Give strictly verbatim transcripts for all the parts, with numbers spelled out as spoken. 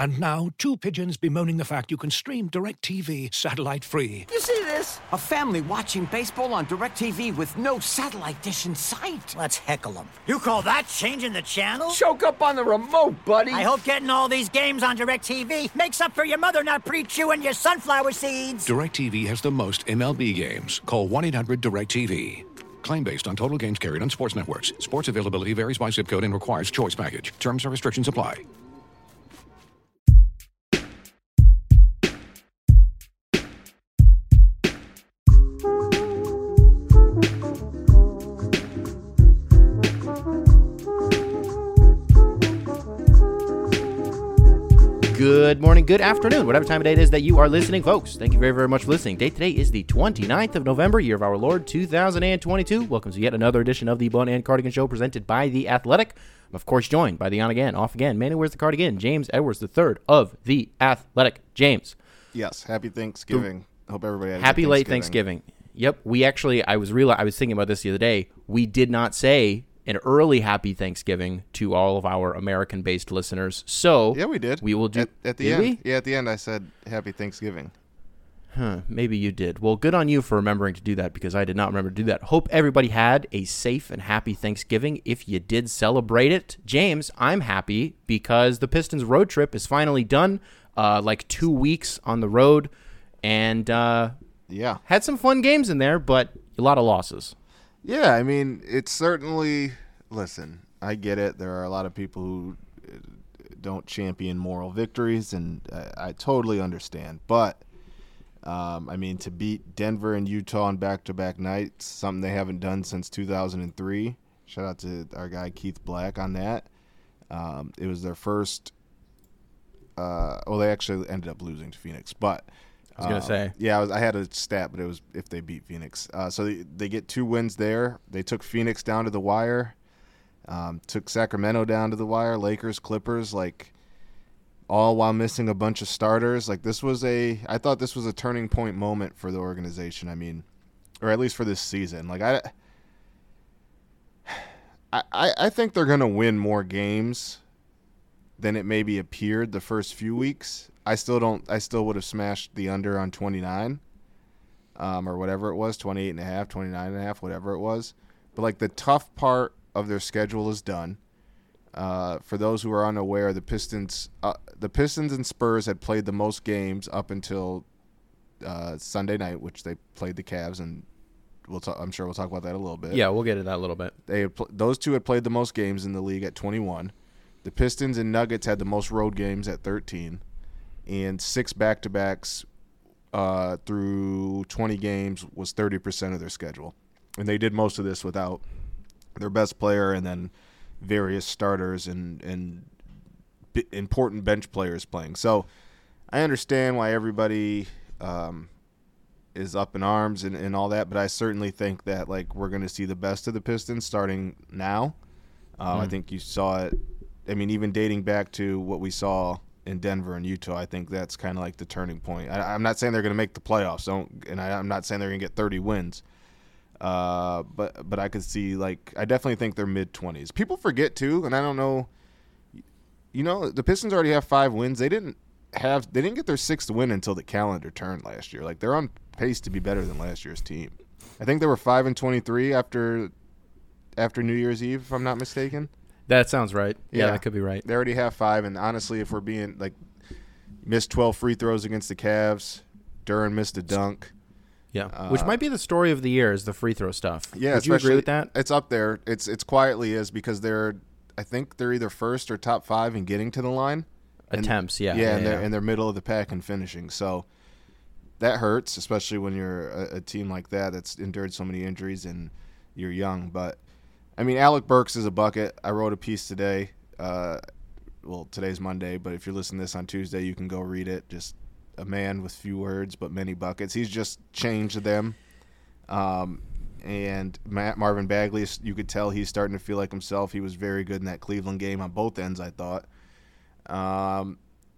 And now, two pigeons bemoaning the fact you can stream DirecTV satellite-free. You see this? A family watching baseball on DirecTV with no satellite dish in sight. Let's heckle them. You call that changing the channel? Choke up on the remote, buddy. I hope getting all these games on DirecTV makes up for your mother not pre-chewing your sunflower seeds. DirecTV has the most M L B games. Call one eight hundred DirecTV. Claim based on total games carried on sports networks. Sports availability varies by zip code and requires choice package. Terms and restrictions apply. Good morning, good afternoon, whatever time of day it is that you are listening, folks. Thank you very, very much for listening. Date today is the twenty-ninth of November, year of our Lord, two thousand twenty-two. Welcome to yet another edition of the Bun and Cardigan Show, presented by The Athletic. I'm, of course, joined by the on-again, off-again, man who wears the cardigan, James Edwards the third of The Athletic. James. Yes, happy Thanksgiving. The, Hope everybody had a Happy good late Thanksgiving. Thanksgiving. Yep, we actually, I was real, I was thinking about this the other day. We did not say an early happy Thanksgiving to all of our American-based listeners. So yeah, we did. We will do at, at the did end. We? Yeah, at the end I said happy Thanksgiving. Huh, maybe you did. Well, good on you for remembering to do that, because I did not remember to do that. Hope everybody had a safe and happy Thanksgiving if you did celebrate it. James, I'm happy because the Pistons road trip is finally done. Uh, like two weeks on the road, and uh, yeah, had some fun games in there, but a lot of losses. Yeah, I mean, it's certainly, listen, I get it. There are a lot of people who don't champion moral victories, and I, I totally understand. But, um, I mean, to beat Denver and Utah on back-to-back nights, something they haven't done since two thousand three. Shout out to our guy Keith Black on that. Um, it was their first uh, – well, they actually ended up losing to Phoenix, but – I was going to um, say. Yeah, I, was, I had a stat, but it was if they beat Phoenix. Uh, so they, they get two wins there. They took Phoenix down to the wire, um, took Sacramento down to the wire, Lakers, Clippers, like all while missing a bunch of starters. Like this was a – I thought this was a turning point moment for the organization. I mean, or at least for this season. Like I I, I think they're going to win more games than it maybe appeared the first few weeks. I still don't. I still would have smashed the under on twenty-nine, um, or whatever it was, twenty-eight and a half, twenty-nine and a half, whatever it was. But like the tough part of their schedule is done. Uh, for those who are unaware, the Pistons, uh, the Pistons and Spurs had played the most games up until uh, Sunday night, which they played the Cavs, and we'll. Talk, I'm sure we'll talk about that a little bit. Yeah, we'll get into that a little bit. They had pl- those two had played the most games in the league at twenty-one. The Pistons and Nuggets had the most road games at thirteen. And six back-to-backs uh, through twenty games was thirty percent of their schedule. And they did most of this without their best player and then various starters and, and b- important bench players playing. So I understand why everybody um, is up in arms and, and all that, but I certainly think that like we're going to see the best of the Pistons starting now. Uh, mm. I think you saw it. I mean, even dating back to what we saw – in Denver and Utah, I think that's kind of like the turning point. I, I'm not saying they're going to make the playoffs, don't, and I, I'm not saying they're going to get thirty wins. Uh, but but I could see like I definitely think they're mid twenties. People forget too, and I don't know. You know, the Pistons already have five wins. They didn't have they didn't get their sixth win until the calendar turned last year. Like they're on pace to be better than last year's team. I think they were five and twenty-three after after New Year's Eve, if I'm not mistaken. That sounds right. Yeah, yeah, that could be right. They already have five, and honestly, if we're being like, missed twelve free throws against the Cavs, Duren missed a dunk. Yeah, uh, which might be the story of the year is the free throw stuff. Yeah, would you agree with that? It's up there. It's it's quietly is because they're, I think they're either first or top five in getting to the line. Attempts, yeah, yeah, yeah, and they're yeah. and they're middle of the pack in finishing. So that hurts, especially when you're a, a team like that that's endured so many injuries and you're young. But I mean, Alec Burks is a bucket. I wrote a piece today. Uh, well, today's Monday, but if you're listening to this on Tuesday, you can go read it. Just a man with few words but many buckets. He's just changed them. Um, and Matt Marvin Bagley, you could tell he's starting to feel like himself. He was very good in that Cleveland game on both ends, I thought. Um,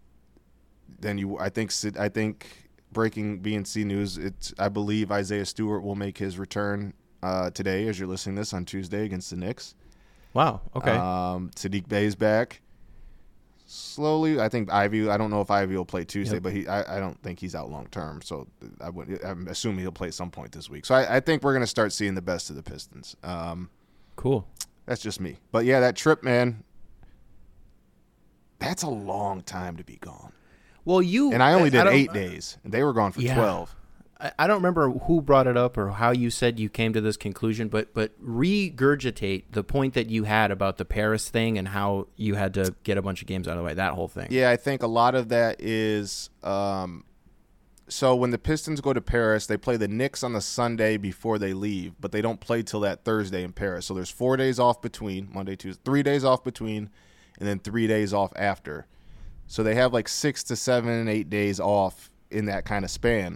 then you, I think, I think breaking B N C news. It's I believe Isaiah Stewart will make his return uh, today, as you're listening to this on Tuesday against the Knicks. Wow. Okay. Um, Sadiq Bey's back. slowly. I think Ivy. I don't know if Ivy will play Tuesday, Yep. but he. I, I don't think he's out long term. So I would. I'm assuming he'll play some point this week. So I, I think we're gonna start seeing the best of the Pistons. Um, Cool. that's just me. But yeah, that trip, man. That's a long time to be gone. Well, you And I only did don't- eight days, and they were gone for Yeah. twelve. I, I don't remember who brought it up or how you said you came to this conclusion, but but regurgitate the point that you had about the Paris thing and how you had to get a bunch of games out of the way. That whole thing. Yeah, I think a lot of that is um, so when the Pistons go to Paris, they play the Knicks on the Sunday before they leave, but they don't play till that Thursday in Paris. So there's four days off between, Monday, Tuesday, three days off between, and then three days off after. So they have like six to seven, eight days off in that kind of span.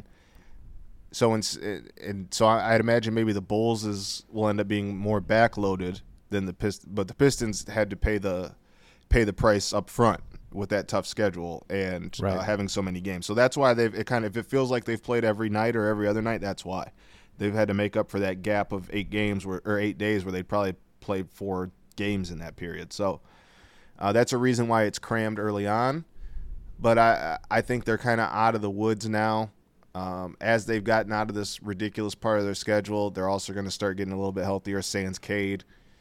So in, and so I'd imagine maybe the Bulls is will end up being more backloaded than the Pistons, but the Pistons had to pay the pay the price up front with that tough schedule and Right. uh, having so many games. So that's why they've it kind of if it feels like they've played every night or every other night, that's why they've had to make up for that gap of eight games where or eight days where they'd probably played four games in that period. So uh, that's a reason why it's crammed early on. But I I think they're kind of out of the woods now. Um, as they've gotten out of this ridiculous part of their schedule, they're also going to start getting a little bit healthier. Sans Cade.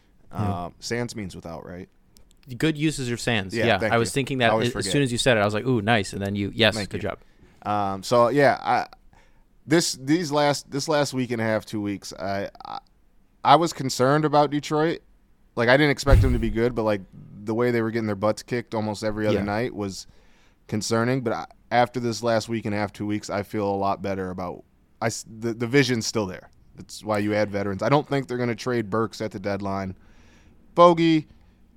Um, Sans means without, right? Good uses of Sands. Yeah, Yeah, thank I was you. thinking I that always as forget. soon as you said it, I was like, "Ooh, nice!" And then you, yes, Thank good you. job. Um, so yeah, I, this these last this last week and a half, two weeks, I, I I was concerned about Detroit. Like I didn't expect them to be good, but like the way they were getting their butts kicked almost every other Yeah. night was concerning. But I, after this last week and a half, two weeks, I feel a lot better about. I s- the the vision's still there. That's why you add veterans. I don't think they're going to trade Burks at the deadline. Bogey,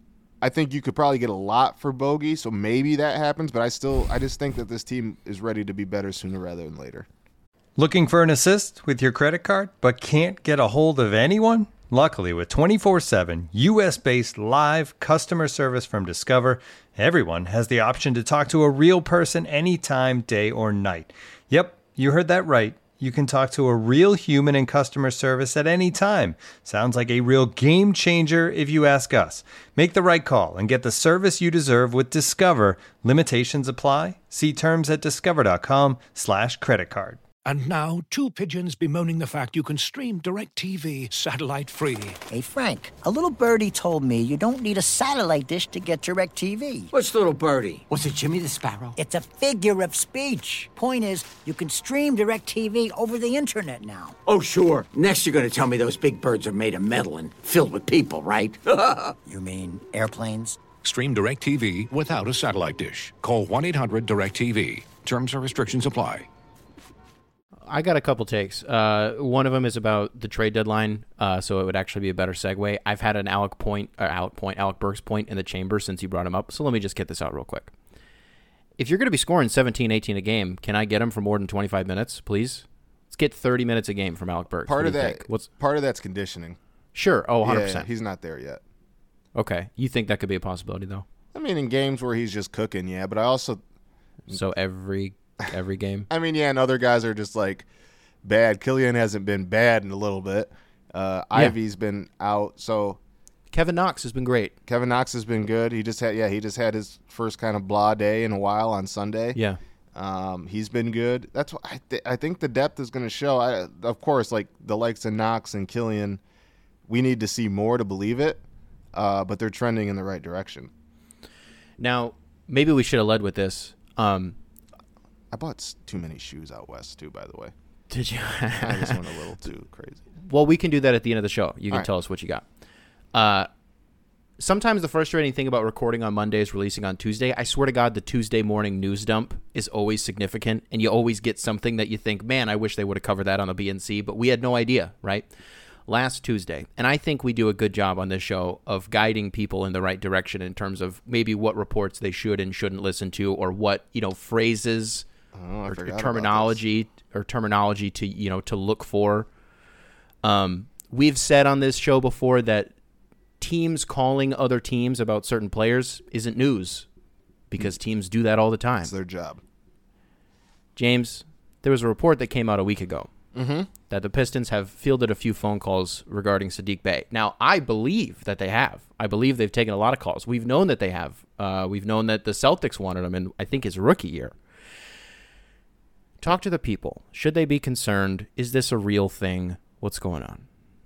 I think you could probably get a lot for Bogey, so maybe that happens. But I still, I just think that this team is ready to be better sooner rather than later. Looking for an assist with your credit card, but can't get a hold of anyone? Luckily, with twenty-four seven U S-based live customer service from Discover, everyone has the option to talk to a real person anytime, day or night. Yep, you heard that right. You can talk to a real human in customer service at any time. Sounds like a real game changer if you ask us. Make the right call and get the service you deserve with Discover. Limitations apply. See terms at discover.com slash credit card. And now, two pigeons bemoaning the fact you can stream DirecTV satellite-free. Hey, Frank, a little birdie told me you don't need a satellite dish to get DirecTV. What's little birdie? Was it Jimmy the Sparrow? It's a figure of speech. Point is, you can stream DirecTV over the internet now. Oh, sure. Next, you're going to tell me those big birds are made of metal and filled with people, right? You mean airplanes? Stream DirecTV without a satellite dish. Call one eight hundred direct T V. Terms and restrictions apply. I got a couple takes. Uh, one of them is about the trade deadline, uh, so it would actually be a better segue. I've had an Alec point, or Alec point, Alec Burks point in the chamber since you brought him up, so let me just get this out real quick. If you're going to be scoring seventeen, eighteen a game, can I get him for more than twenty-five minutes, please? Let's get thirty minutes a game from Alec Burks. Part What of do you that, think? What's part of that's conditioning. Sure. Oh, one hundred Yeah, percent. he's not there yet. Okay. You think that could be a possibility, though? I mean, in games where he's just cooking, yeah. But I also, So every every game? I mean, yeah, and other guys are just like bad. Killian hasn't been bad in a little bit. Uh, Yeah. Ivy's been out, so Kevin Knox has been great. Kevin Knox has been good. He just had, yeah, he just had his first kind of blah day in a while on Sunday. Yeah. Um, he's been good. That's what I, th- I think the depth is going to show. I, of course, like the likes of Knox and Killian, we need to see more to believe it. Uh, but they're trending in the right direction. Now, maybe we should have led with this. Um, I bought s- too many shoes out west too. By the way, did you? I just went a little too crazy. Well, we can do that at the end of the show. You can All right. tell us what you got. Uh, sometimes the frustrating thing about recording on Mondays, releasing on Tuesday, I swear to God, the Tuesday morning news dump is always significant, and you always get something that you think, man, I wish they would have covered that on the B N C, but we had no idea, right? Last Tuesday, and I think we do a good job on this show of guiding people in the right direction in terms of maybe what reports they should and shouldn't listen to, or what, you know, phrases Oh, I or, forgot or about terminology or terminology to, you know, to look for. Um, we've said on this show before that teams calling other teams about certain players isn't news because teams do that all the time. It's their job. James, there was a report that came out a week ago mm-hmm. that the Pistons have fielded a few phone calls regarding Saddiq Bey. Now, I believe that they have. I believe they've taken a lot of calls. We've known that they have. Uh, we've known that the Celtics wanted him in, I think, his rookie year. Talk to the people. Should they be concerned? Is this a real thing? What's going on?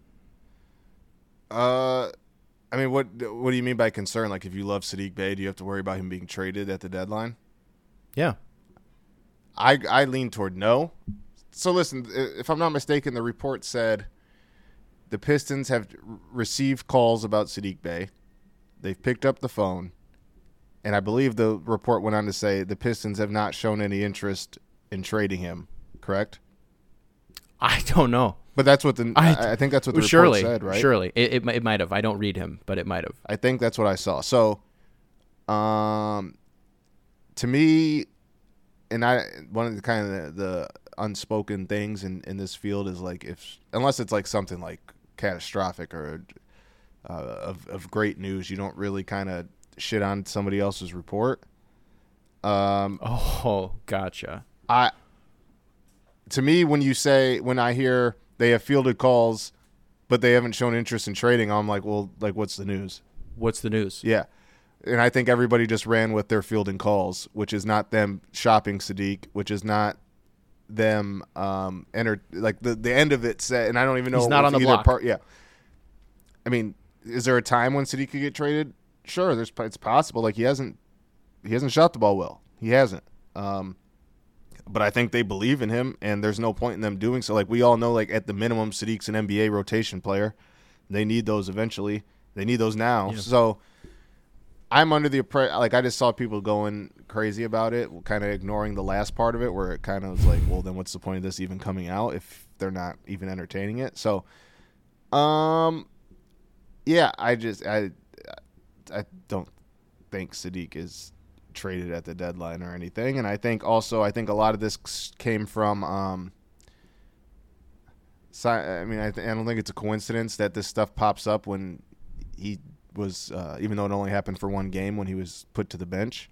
Uh, I mean, what what do you mean by concern? Like, if you love Saddiq Bey, do you have to worry about him being traded at the deadline? Yeah. I I lean toward no. So listen, if I'm not mistaken, the report said the Pistons have received calls about Saddiq Bey. They've picked up the phone, and I believe the report went on to say the Pistons have not shown any interest in trading him. Correct? I don't know. But that's what the I, I think that's what the well, report surely, said, right? Surely, it it, it might have. I don't read him, but it might have. I think that's what I saw. So, um, to me, and I one of the kind of the, the unspoken things in, in this field is like if unless it's like something like catastrophic or uh, of of great news, you don't really kind of shit on somebody else's report. Um, oh, gotcha. I to me when you say when I hear they have fielded calls, but they haven't shown interest in trading, I'm like, well, like what's the news? What's the news? Yeah. And I think everybody just ran with their fielding calls, which is not them shopping Saddiq, which is not them um enter like the the end of it said, and I don't even know he's not on the block. Part, yeah. I mean, is there a time when Saddiq could get traded? Sure, there's it's possible. Like he hasn't he hasn't shot the ball well. He hasn't. Um But I think they believe in him, and there's no point in them doing so. Like we all know, like at the minimum, Saddiq's an N B A rotation player. They need those eventually. They need those now. Yeah. So I'm under the impression, like I just saw people going crazy about it, kind of ignoring the last part of it, where it kind of was like, well, then what's the point of this even coming out if they're not even entertaining it? So, um, yeah, I just I I don't think Saddiq is traded at the deadline or anything, and I think also I think a lot of this came from um I mean I, th- I don't think it's a coincidence that this stuff pops up when he was uh, even though it only happened for one game when he was put to the bench.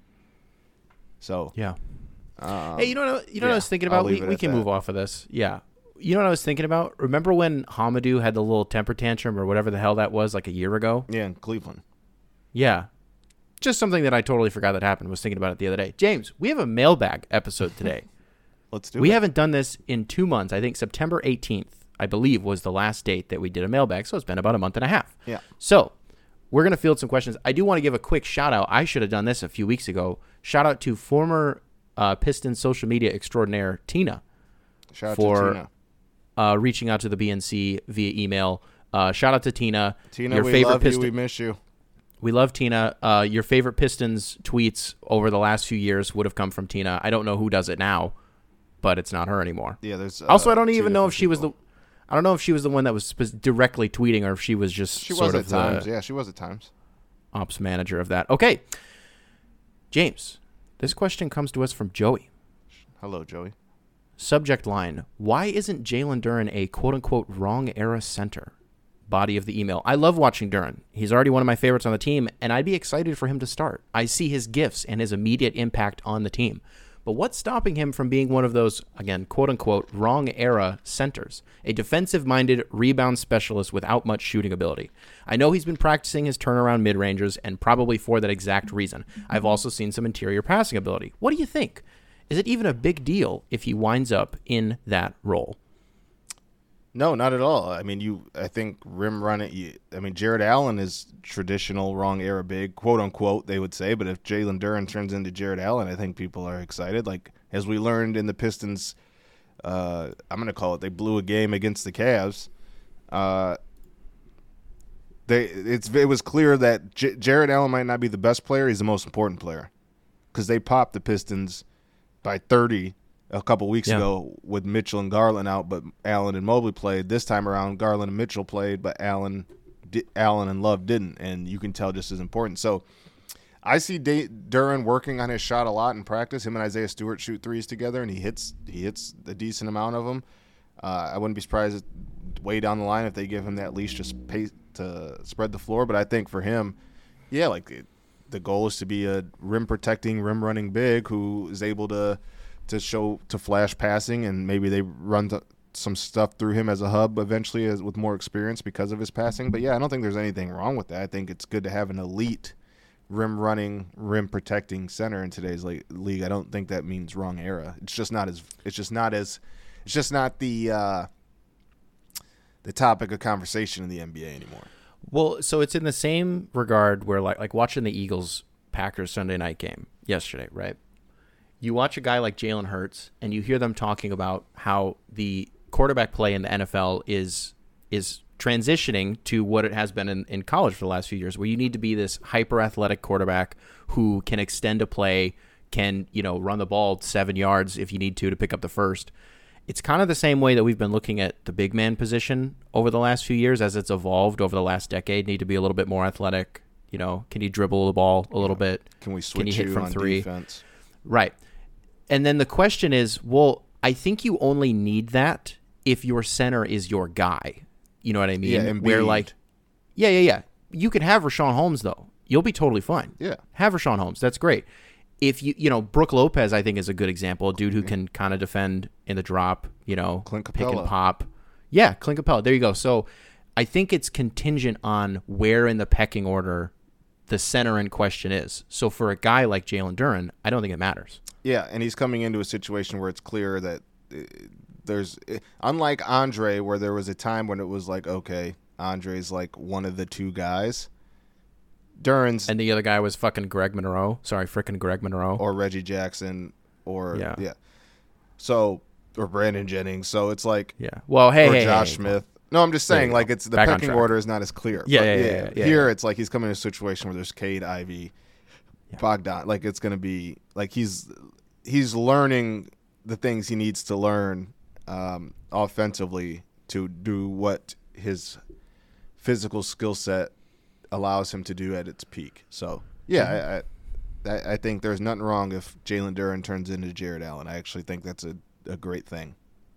So yeah. Um, hey, you know what, you know yeah, what I was thinking about? We, we can that. move off of this. Yeah. You know what I was thinking about? Remember when Hamidou had the little temper tantrum or whatever the hell that was like a year ago? Yeah, in Cleveland. Yeah. Just something that I totally forgot that happened. Was thinking about it the other day. James, we have a mailbag episode today. Let's do we it. We haven't done this in two months. I think September eighteenth, I believe, was the last date that we did a mailbag. So it's been about a month and a half. Yeah. So we're going to field some questions. I do want to give a quick shout out. I should have done this a few weeks ago. Shout out to former uh, Pistons social media extraordinaire, Tina. Shout out for, to Tina. Uh, reaching out to the B N C via email. Uh, shout out to Tina. Tina, your we favorite love Piston- you. We miss you. We love Tina. Uh, your favorite Pistons tweets over the last few years would have come from Tina. I don't know who does it now, but it's not her anymore. Yeah, there's. Uh, also, I don't even know if she people. was the. I don't know if she was the one that was spe- directly tweeting, or if she was just she sort was of at times. the Yeah, she was at times. ops manager of that. Okay, James, this question comes to us from Joey. Hello, Joey. Subject line: why isn't Jalen Duren a quote-unquote wrong era center? Body of the email: I love watching Duren. He's already one of my favorites on the team, and I'd be excited for him to start. I see his gifts and his immediate impact on the team. But what's stopping him from being one of those, again, quote-unquote, wrong era centers? A defensive-minded rebound specialist without much shooting ability. I know he's been practicing his turnaround mid-rangers, and probably for that exact reason. I've also seen some interior passing ability. What do you think? Is it even a big deal if he winds up in that role? No, not at all. I mean, you. I think rim run it. You, I mean, Jared Allen is traditional wrong era big, quote unquote. They would say, but if Jalen Duren turns into Jared Allen, I think people are excited. Like as we learned in the Pistons, uh, I'm going to call it. They blew a game against the Cavs. Uh, they it's it was clear that J- Jared Allen might not be the best player. He's the most important player because they popped the Pistons by thirty. A couple weeks yeah. ago with Mitchell and Garland out, but Allen and Mobley played. This time around, Garland and Mitchell played, but Allen, di- Allen and Love didn't, and you can tell just as important. So I see D- Duren working on his shot a lot in practice. Him and Isaiah Stewart shoot threes together, and he hits he hits a decent amount of them. Uh, I wouldn't be surprised way down the line if they give him that leash to, pay, to spread the floor, but I think for him, yeah, like it, the goal is to be a rim-protecting, rim-running big who is able to – to show to flash passing, and maybe they run to some stuff through him as a hub eventually as, with more experience because of his passing. But, yeah, I don't think there's anything wrong with that. I think it's good to have an elite rim-running, rim-protecting center in today's le- league. I don't think that means wrong era. It's just not as – it's just not as – it's just not the uh, the topic of conversation in the N B A anymore. Well, so it's in the same regard where, like, like watching the Eagles-Packers Sunday night game yesterday, right? You watch a guy like Jalen Hurts, and you hear them talking about how the quarterback play in the N F L is is transitioning to what it has been in, in college for the last few years, where you need to be this hyper-athletic quarterback who can extend a play, can, you know, run the ball seven yards if you need to to pick up the first. It's kind of the same way that we've been looking at the big man position over the last few years as it's evolved over the last decade. Need to be a little bit more athletic. You know, can you dribble the ball a little bit? Can we switch can you hit you from on three? defense? Right. And then the question is, well, I think you only need that if your center is your guy. You know what I mean? Yeah, Where Embiid. like, yeah, yeah, yeah. You can have Rashawn Holmes though. You'll be totally fine. Yeah. Have Rashawn Holmes. That's great. If you, you know, Brook Lopez, I think is a good example. A dude who can kind of defend in the drop. You know, Clint pick and Capella. pop. Yeah, Clint Capella. There you go. So I think it's contingent on where in the pecking order the center in question is. So for a guy like Jalen Duren, I don't think it matters. Yeah, and he's coming into a situation where it's clear that uh, there's – unlike Andre, where there was a time when it was like, okay, Andre's like one of the two guys. Duren's And the other guy was fucking Greg Monroe. Sorry, frickin' Greg Monroe. or Reggie Jackson or – Yeah. yeah. So – or Brandon Jennings. So it's like – yeah. Well, hey, or hey, Josh hey, Smith. No, I'm just There you saying, go. like, it's the Back on pecking track. order is not as clear. Yeah, But yeah, yeah, yeah, Here, yeah. it's like he's coming in a situation where there's Cade, Ivy, Bogdan. Like, it's going to be – like, he's he's learning the things he needs to learn um, offensively to do what his physical skill set allows him to do at its peak. So, yeah, I, I I think there's nothing wrong if Jalen Duren turns into Jared Allen. I actually think that's a, a great thing.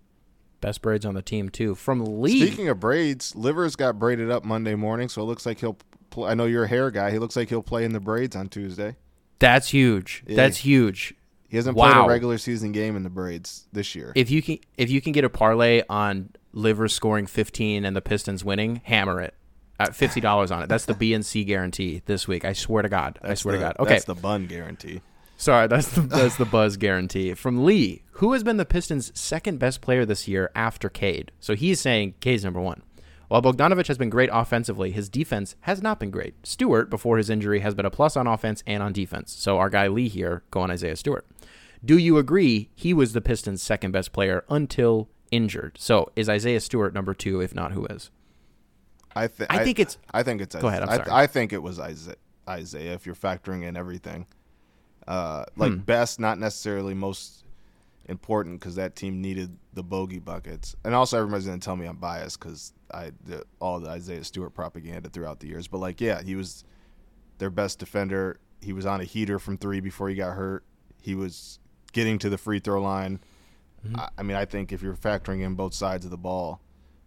Best braids on the team, too. From Lee. Speaking of braids, Livers got braided up Monday morning, so it looks like he'll play. I know you're a hair guy. He looks like he'll play in the braids on Tuesday. That's huge. Yeah. That's huge. He hasn't Wow. played a regular season game in the braids this year. If you can if you can get a parlay on Livers scoring fifteen and the Pistons winning, hammer it. At fifty dollars on it. That's the B N C guarantee this week. I swear to God. I That's swear the- to God. Okay. That's the bun guarantee. Sorry, that's the that's the buzz guarantee. From Lee, who has been the Pistons' second best player this year after Cade? So he's saying Cade's number one. While Bogdanovich has been great offensively, his defense has not been great. Stewart, before his injury, has been a plus on offense and on defense. So our guy Lee here, go on Isaiah Stewart. Do you agree he was the Pistons' second best player until injured? So is Isaiah Stewart number two? If not, who is? I, th- I think it's- I think it's. Go ahead, I'm I, sorry. I think it was Isaiah. Isaiah, if you're factoring in everything, uh, like Hmm. best, not necessarily most important, because that team needed the bogey buckets. And also, everybody's gonna tell me I'm biased because I did all the Isaiah Stewart propaganda throughout the years. But like, yeah, he was their best defender. He was on a heater from three before he got hurt. He was getting to the free throw line. Mm-hmm. I, I mean, I think if you're factoring in both sides of the ball,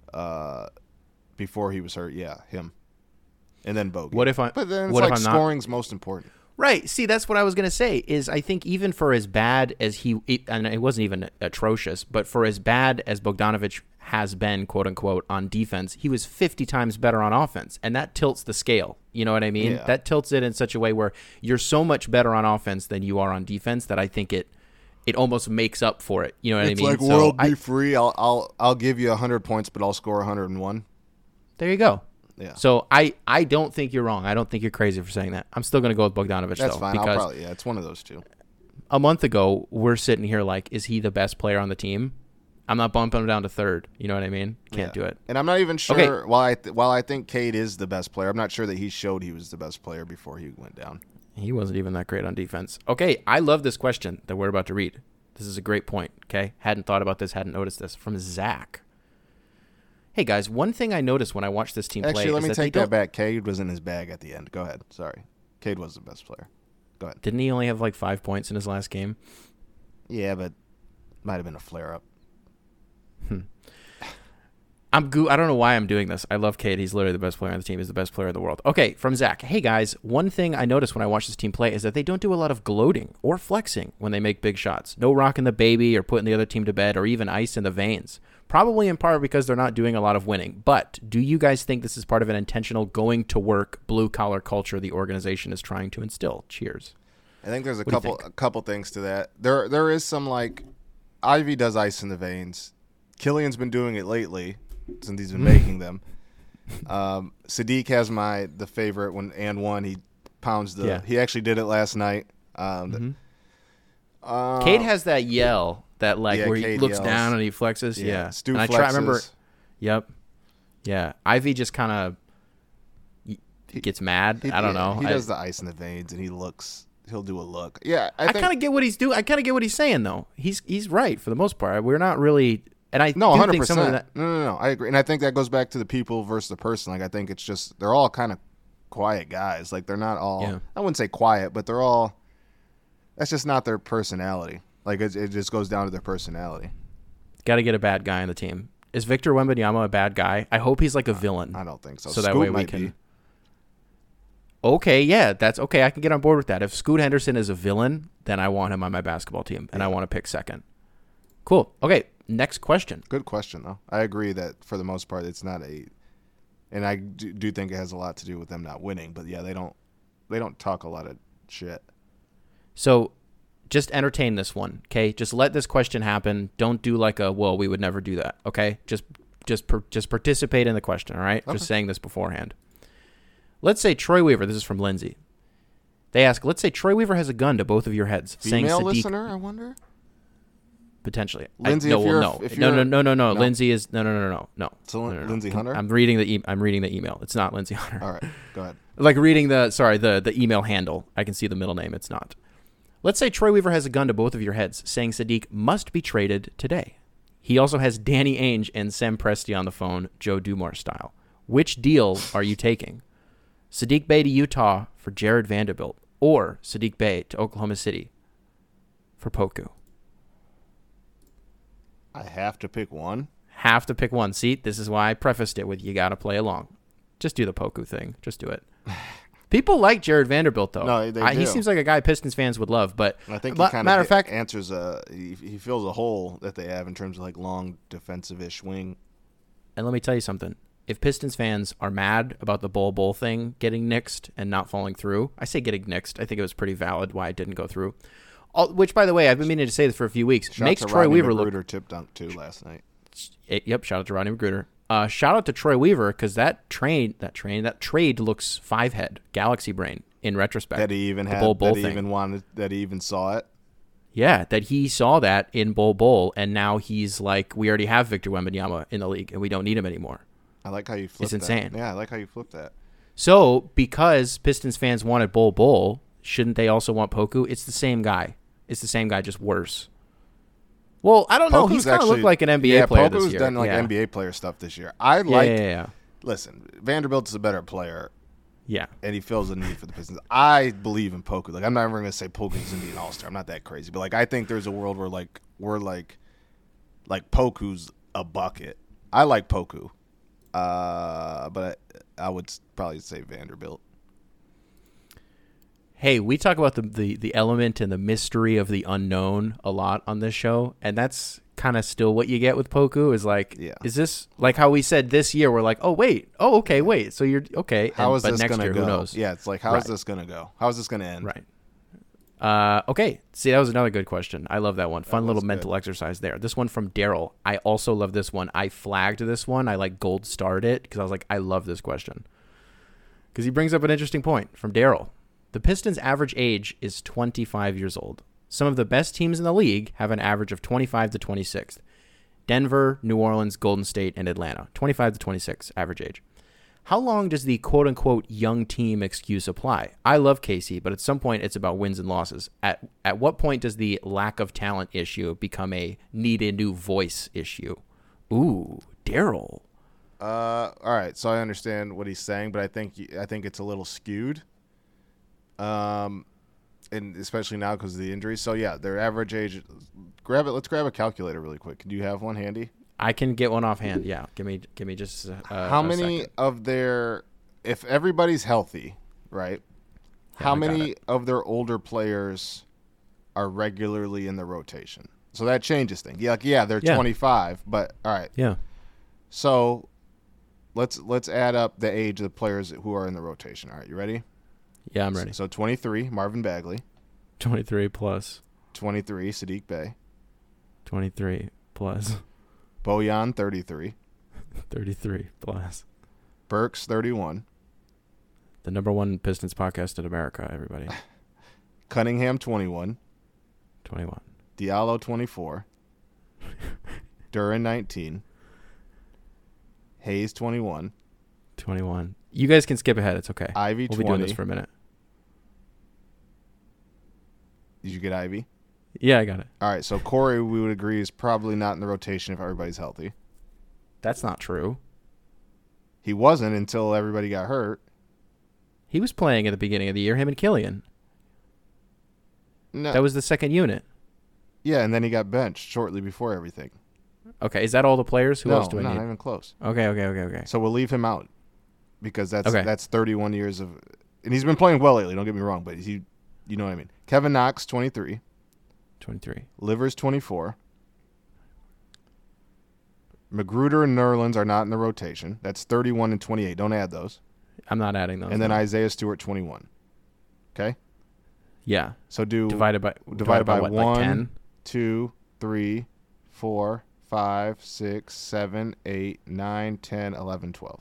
uh, before he was hurt, yeah, him, and then bogey. What if I- But then it's what if like I'm not- scoring's most important. Right. See, that's what I was going to say is I think even for as bad as he it, – and it wasn't even atrocious, but for as bad as Bogdanovich has been, quote unquote, on defense, he was fifty times better on offense, and that tilts the scale. You know what I mean? Yeah. That tilts it in such a way where you're so much better on offense than you are on defense that I think it it almost makes up for it. You know what It's I mean? like So world I- be free. I'll I'll I'll give you a hundred points, but I'll score a hundred and one. There you go. Yeah. So I, I don't think you're wrong. I don't think you're crazy for saying that. I'm still going to go with Bogdanovich, That's though. fine. Because I'll probably yeah. It's one of those two. a month ago, we're sitting here like, is he the best player on the team? I'm not bumping him down to third. You know what I mean? Can't Yeah. do it. And I'm not even sure. Okay. While I th- while I think Cade is the best player, I'm not sure that he showed he was the best player before he went down. He wasn't even that great on defense. Okay, I love this question that we're about to read. This is a great point, okay? Hadn't thought about this, hadn't noticed this. From Zach. Hey, guys, one thing I noticed when I watched this team play Actually, let is me that they take that don't- back. Cade was in his bag at the end. Go ahead. Sorry, Cade was the best player. Go ahead. Didn't he only have like five points in his last game? Yeah, but might have been a flare up. I'm go- I don't know why I'm doing this. I love Cade. He's literally the best player on the team. He's the best player in the world. Okay, from Zach. Hey, guys, one thing I noticed when I watch this team play is that they don't do a lot of gloating or flexing when they make big shots. No rocking the baby or putting the other team to bed or even ice in the veins. probably in part because they're not doing a lot of winning. But do you guys think this is part of an intentional going to work blue collar culture the organization is trying to instill? Cheers. I think there's a What do you couple think? a couple things to that. There there is some like Ivy does ice in the veins. Killian's been doing it lately since he's been making them. Um, Sadiq has my the favorite when and one he pounds the. Yeah. He actually did it last night. Um, Mm-hmm. uh, Cade has that yell that like yeah, where he Cade looks yells. down and he flexes. Yeah, Yeah. Stu and I flexes. try remember. Yep. Yeah. Ivy just kind of gets mad. He, I don't yeah, know. He I, does the ice in the veins and he looks. He'll do a look. Yeah, I, I think kind of get what he's doing. I kind of get what he's saying though. He's he's right for the most part. We're not really. And I no, do one hundred think some of percent. that. No, no, no. I agree, and I think that goes back to the people versus the person. Like I think it's just they're all kind of quiet guys. Like they're not all. Yeah. I wouldn't say quiet, but they're all. That's just not their personality. Like it, it just goes down to their personality. Got to get a bad guy on the team. Is Victor Wembanyama a bad guy? I hope he's like a villain. I don't think so. So that Scoot way we might can. be. Okay, yeah, that's okay. I can get on board with that. If Scoot Henderson is a villain, then I want him on my basketball team, and I want to pick second. Cool. Okay, next question. Good question though. I agree that for the most part it's not a, and I do, do think it has a lot to do with them not winning. But yeah, they don't they don't talk a lot of shit. So just entertain this one, okay? Just let this question happen. Don't do like a, well, we would never do that, okay? Just just per, just participate in the question, all right? Okay. Just saying this beforehand. Let's say Troy Weaver, this is from Lindsay. They ask, let's say Troy Weaver has a gun to both of your heads, Female saying Sadiq, listener, I wonder. potentially. Lindsay, I, no, if well, you're- no. if no, no, you're- no, no, no, no. Lindsay is, no, no, no, no, no. So no, no, no. Lindsay Hunter? I'm reading the, e- I'm reading the email. It's not Lindsay Hunter. All right, go ahead. Like reading the, sorry, the, the email handle. I can see the middle name. It's not. Let's say Troy Weaver has a gun to both of your heads, saying Sadiq must be traded today. He also has Danny Ainge and Sam Presti on the phone, Joe Dumars style. Which deal are you taking? Sadiq Bey to Utah for Jared Vanderbilt, or Sadiq Bey to Oklahoma City for Poku? I have to pick one. Have to pick one. See, this is why I prefaced it with you got to play along. Just do the Poku thing. Just do it. People like Jared Vanderbilt, though. No, they I, he do. seems like a guy Pistons fans would love. But I think he ma- kind matter of of fact, answers a he, he fills a hole that they have in terms of like long defensive-ish wing. and let me tell you something. If Pistons fans are mad about the Bol Bol thing getting nixed and not falling through, I say getting nixed. I think it was pretty valid why it didn't go through. All, which, by the way, I've been meaning to say this for a few weeks. Shout makes out to Troy Rodney Weaver Magruder look. tip dunk too last night. It, yep, shout out to Rodney Magruder. Uh, shout out to Troy Weaver because that train, that train, that trade looks five head Galaxy brain in retrospect. That he even The had. Bol Bol that he thing. even wanted. That he even saw it. Yeah, that he saw that in Bol Bol, and now he's like, we already have Victor Wembanyama in the league, and we don't need him anymore. I like how you flipped It's that. insane. Yeah, I like how you flipped that. So, because Pistons fans wanted Bol Bol, shouldn't they also want Poku? It's the same guy. It's the same guy, just worse. Well, I don't know. Poku's He's kind of actually- looked like an N B A yeah, player Poku's this year. done like yeah. N B A player stuff this year. I Yeah, like. yeah, yeah, yeah. Listen, Vanderbilt is a better player, Yeah. and he feels the need for the Pistons. I believe in Poku. Like I'm not ever going to say Poku's going to be an All Star. I'm not that crazy, but like I think there's a world where like we're like, like Poku's a bucket. I like Poku, uh, but I, I would probably say Vanderbilt. Hey, we talk about the, the, the element and the mystery of the unknown a lot on this show, and that's kind of still what you get with Poku is like, Yeah. is this like how we said this year? We're like, oh, wait. Oh, okay, wait. So you're okay. How and, is but this next going to year, go? who knows? Yeah, it's like how is Right. this going to go? How is this going to end? Right. Uh, okay. See, that was another good question. I love that one. Fun was little good. mental exercise there. This one from Daryl. I also love this one. I flagged this one. I like gold starred it because I was like, I love this question. Because he brings up an interesting point from Daryl. The Pistons' average age is twenty-five years old. Some of the best teams in the league have an average of twenty-five to twenty-six. Denver, New Orleans, Golden State, and Atlanta. twenty-five to twenty-six average age. How long does the quote-unquote young team excuse apply? I love K C, but at some point it's about wins and losses. At at what point does the lack of talent issue become a need a new voice issue? Ooh, Daryl. Uh, all right. So I understand what he's saying, but I think I think it's a little skewed. Um, and especially now because of the injuries. So yeah, their average age. Grab it. Let's grab a calculator really quick. Do you have one handy? I can get one offhand. Yeah, give me give me just uh, How a many second. of their, if everybody's healthy, right? how I got many of their older players are regularly in the rotation. So that changes things. Yeah, like, yeah, they're Yeah. twenty-five, but all right. Yeah. So let's let's add up the age of the players who are in the rotation. All right, you ready? Yeah, I'm ready. So twenty-three, Marvin Bagley. twenty-three plus. twenty-three, Sadiq Bey. twenty-three plus. Bojan, thirty-three. thirty-three plus. Burks, thirty-one. The number one Pistons podcast in America, everybody. Cunningham, twenty-one. twenty-one. Diallo, twenty-four. Duran, nineteen. Hayes, twenty-one. twenty-one. You guys can skip ahead. It's okay. Ivy, we'll be doing twenty. this for a minute. Did you get Ivy? Yeah, I got it. All right, so Corey, we would agree, is probably not in the rotation if everybody's healthy. That's not true. He wasn't until everybody got hurt. He was playing at the beginning of the year, him and Killian. No. That was the second unit. Yeah, and then he got benched shortly before everything. Okay, is that all the players? Who no, else do I no, need? not even close. Okay, okay, okay, okay. So we'll leave him out because that's Okay. that's thirty-one years of, and he's been playing well lately. Don't get me wrong, but he, you know what I mean. Kevin Knox, twenty-three. twenty-three. Livers, twenty-four. Magruder and Nerlens are not in the rotation. That's thirty-one and twenty-eight. Don't add those. I'm not adding those. And then no. Isaiah Stewart, twenty-one. Okay. Yeah. So do Divided by divided by, what, one, like ten? two, three, four, five, six, seven, eight, nine, ten, eleven, twelve.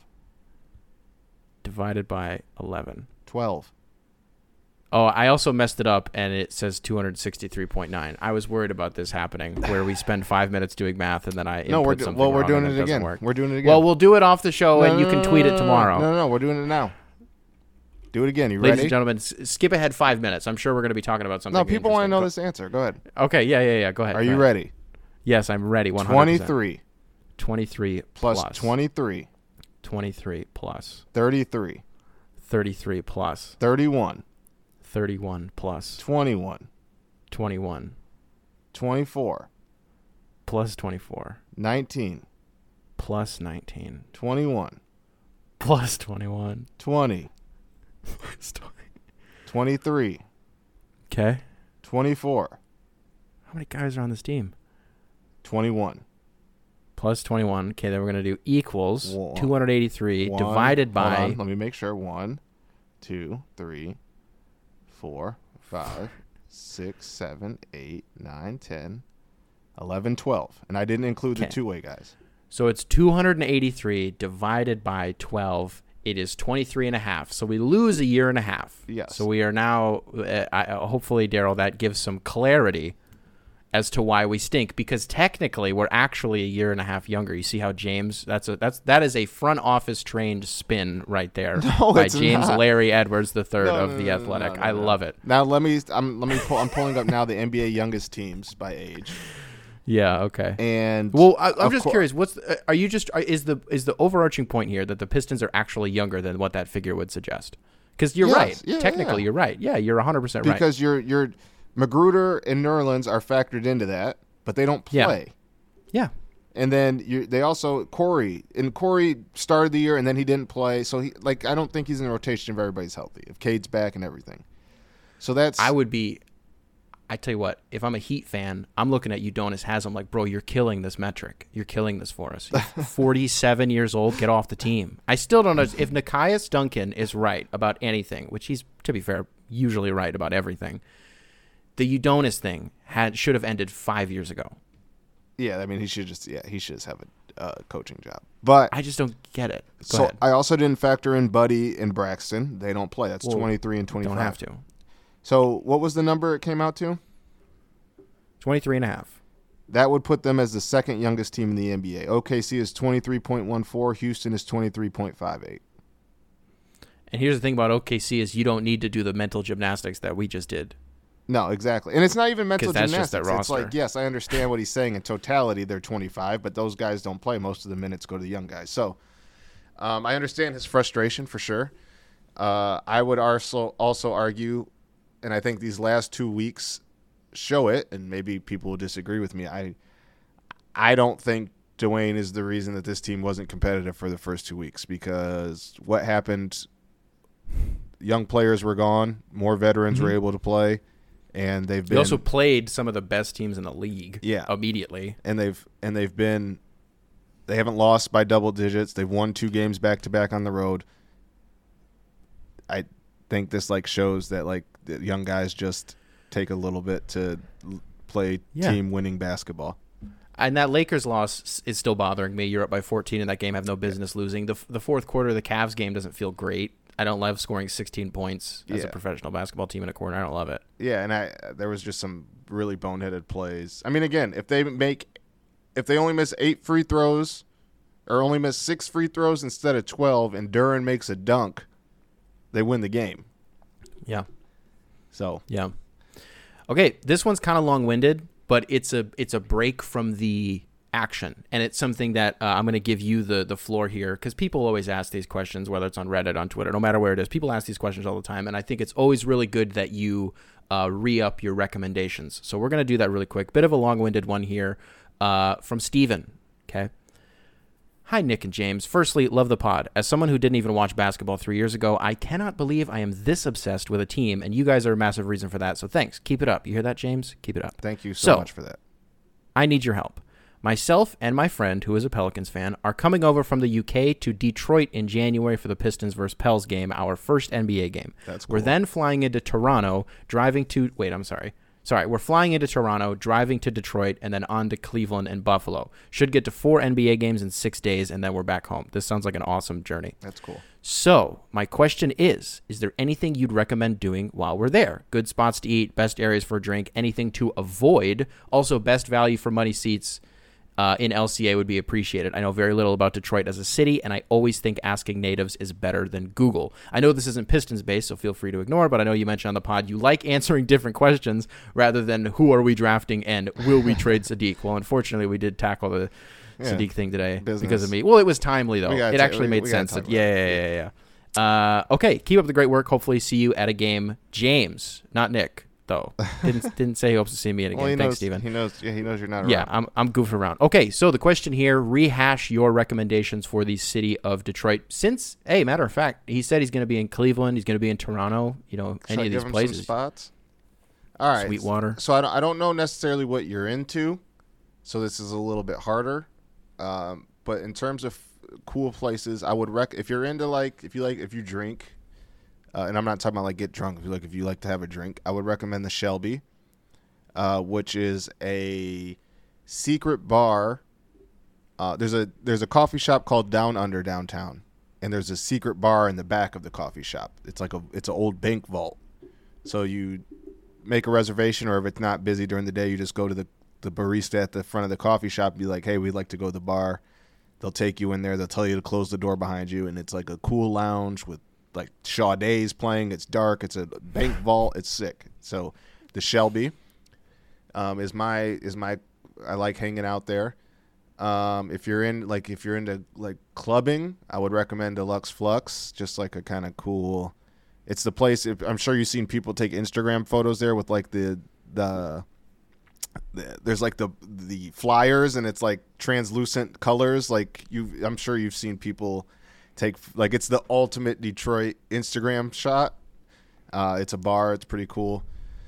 Divided by eleven. Twelve. Oh, I also messed it up, and it says two hundred sixty-three point nine. I was worried about this happening, where we spend five minutes doing math, and then I No, input we're do- something well, we're wrong doing and it doesn't again. work. We're doing it again. Well, we'll do it off the show, No, and you no, can no, tweet no, it no, tomorrow. No, no, no, we're doing it now. Do it again. You Ladies ready? and gentlemen, s- skip ahead five minutes. I'm sure we're going to be talking about something. No, people want to know interesting. this answer. Go ahead. Go- Okay, yeah, yeah, yeah. Go ahead. Are go you ahead. ready? Yes, I'm ready. one hundred percent. twenty-three twenty-three plus plus. twenty-three. twenty-three plus. thirty-three. thirty-three plus. thirty-one. thirty-one plus. twenty-one. twenty-one twenty-four. plus twenty-four. nineteen. Plus nineteen. twenty-one. Plus twenty-one. twenty. Plus twenty. twenty-three. Okay. twenty-four. How many guys are on this team? twenty-one. Plus twenty-one. Okay, then we're going to do equals One. two hundred eighty-three One. divided Hold by... on, let me make sure. One, two, three, four, five, six, seven, eight, nine, ten, eleven, twelve. And I didn't include the Okay. two-way guys. So it's two hundred eighty-three divided by twelve. It is twenty-three and a half. So we lose a year and a half. Yes. So we are now, uh, I, uh, hopefully, Daryl, that gives some clarity as to why we stink, because technically we're actually a year and a half younger. You see how James, that's a, that's, that is a front office trained spin right there No, by it's James not. Larry Edwards the third No, of no, The no, no, Athletic. no, no, I no. love it. Now let me. I'm let me. Pull, I'm pulling up now the N B A youngest teams by age. Yeah. Okay. And Well, I, I'm of just cour- curious. What's the, are you just are, is the is the overarching point here that the Pistons are actually younger than what that figure would suggest? Because you're Yes, right. yeah, Technically, yeah. you're right. Yeah, you're one hundred percent right. because you're you're Magruder and Nerlens are factored into that, but they don't Yeah. play. Yeah. And then you, they also Corey and Corey started the year and then he didn't play. So he like I don't think he's in the rotation if everybody's healthy, if Cade's back and everything. So that's I would be. I tell you what, if I'm a Heat fan, I'm looking at Udonis Haslem like, bro, you're killing this metric. You're killing this for us. You're forty-seven years old. Get off the team. I still don't know if Nekias Duncan is right about anything, which he's, to be fair, usually right about everything. The Udonis thing had should have ended five years ago. yeah. I mean he should just yeah he should just have a uh, coaching job. But I just don't get it. Go so ahead. I also didn't factor in Buddy and Braxton. They don't play. That's Well, twenty-three and twenty-five. Don't have to. So what was the number it came out to? twenty-three and a half. That would put them as the second youngest team in the N B A. O K C is twenty-three point one four. Houston is twenty-three point five eight. And here's the thing about O K C is you don't need to do the mental gymnastics that we just did. No, exactly. And it's not even mental 'Cause that's just gymnastics. that It's roster. like, yes, I understand what he's saying. In totality, they're twenty-five, but those guys don't play. Most of the minutes go to the young guys. So um, I understand his frustration for sure. Uh, I would also also argue, and I think these last two weeks show it, and maybe people will disagree with me. I I don't think Dwayne is the reason that this team wasn't competitive for the first two weeks because what happened, young players were gone, more veterans Mm-hmm. were able to play, and they've They been also played some of the best teams in the league. Yeah. Immediately. and they've and they've been they haven't lost by double digits. They've won two games back to back on the road. I think this like shows that like the young guys just take a little bit to l- play Yeah. team winning basketball. And that Lakers loss s- is still bothering me. You're up by fourteen in that game. Have no business losing. The f- the fourth quarter of the Cavs game doesn't feel great. I don't love scoring sixteen points as a Yeah. professional basketball team in a quarter. I don't love it. Yeah, and I there was just some really boneheaded plays. I mean, again, if they make if they only miss eight free throws or only miss six free throws instead of twelve, and Duran makes a dunk, they win the game. Yeah. So Yeah. Okay, this one's kind of long-winded, but it's a it's a break from the action, and it's something that uh, I'm going to give you the the floor here, because people always ask these questions, whether it's on Reddit, on Twitter, no matter where it is. People ask these questions all the time, and I think it's always really good that you uh, re-up your recommendations. So we're going to do that really quick. Bit of a long-winded one here uh, from Steven, okay? Hi, Nick and James. Firstly, love the pod. As someone who didn't even watch basketball three years ago, I cannot believe I am this obsessed with a team, and you guys are a massive reason for that. So thanks. Keep it up. You hear that, James? Keep it up. thank you so, So- much for that. I need your help. Myself and my friend, who is a Pelicans fan, are coming over from the U K to Detroit in January for the Pistons versus Pels game, our first N B A game. That's We're cool. then flying into Toronto, driving to... Wait, I'm sorry. Sorry, we're flying into Toronto, driving to Detroit, and then on to Cleveland and Buffalo. Should get to four N B A games in six days, and then we're back home. This sounds like an awesome journey. That's cool. So, my question is, is there anything you'd recommend doing while we're there? Good spots to eat, best areas for a drink, anything to avoid. Also, best value for money seats uh, in L C A would be appreciated. I know very little about Detroit as a city, and I always think asking natives is better than Google. I know this isn't Pistons-based, so feel free to ignore, but I know you mentioned on the pod you like answering different questions rather than who are we drafting and will we trade Sadiq? Well, unfortunately, we did tackle the Yeah. Sadiq thing today Business. because of me. Well, it was timely, though. We gotta It ta- actually we- made we gotta sense. talk That, about yeah, it. yeah, yeah, yeah. Uh, okay, keep up the great work. Hopefully see you at a game. James, not Nick, though. Didn't didn't say he hopes to see me at a Well, game. he Thanks, knows, Steven. He knows. Yeah, he knows you're not around. Yeah, I'm I'm goofing around. Okay, so the question here, rehash your recommendations for the city of Detroit. Since, hey, matter of fact, he said he's going to be in Cleveland, he's going to be in Toronto, you know, Should any I of give these him places. some spots? All right. Sweetwater. So I don't, I don't know necessarily what you're into, so this is a little bit harder. Um, but in terms of cool places, I would rec if you're into like if you like if you drink, uh, and I'm not talking about like get drunk. If you like if you like to have a drink, I would recommend the Shelby, uh, which is a secret bar. Uh, there's a there's a coffee shop called Down Under downtown, and there's a secret bar in the back of the coffee shop. It's like a it's an old bank vault. So you make a reservation, or if it's not busy during the day, you just go to the the barista at the front of the coffee shop and be like, hey, we'd like to go to the bar. They'll take you in there. They'll tell you to close the door behind you, and it's like a cool lounge with like Sade's playing. It's dark. It's a bank vault. It's sick. So the Shelby um, is my is my I like hanging out there. Um, if you're in like if you're into like clubbing, I would recommend Deluxe Flux. Just like a kind of cool. It's the place. If, I'm sure you've seen people take Instagram photos there with like the the. There's like the the flyers, and it's like translucent colors. Like you, I'm sure you've seen people take like it's the ultimate Detroit Instagram shot. Uh, it's a bar. It's pretty cool.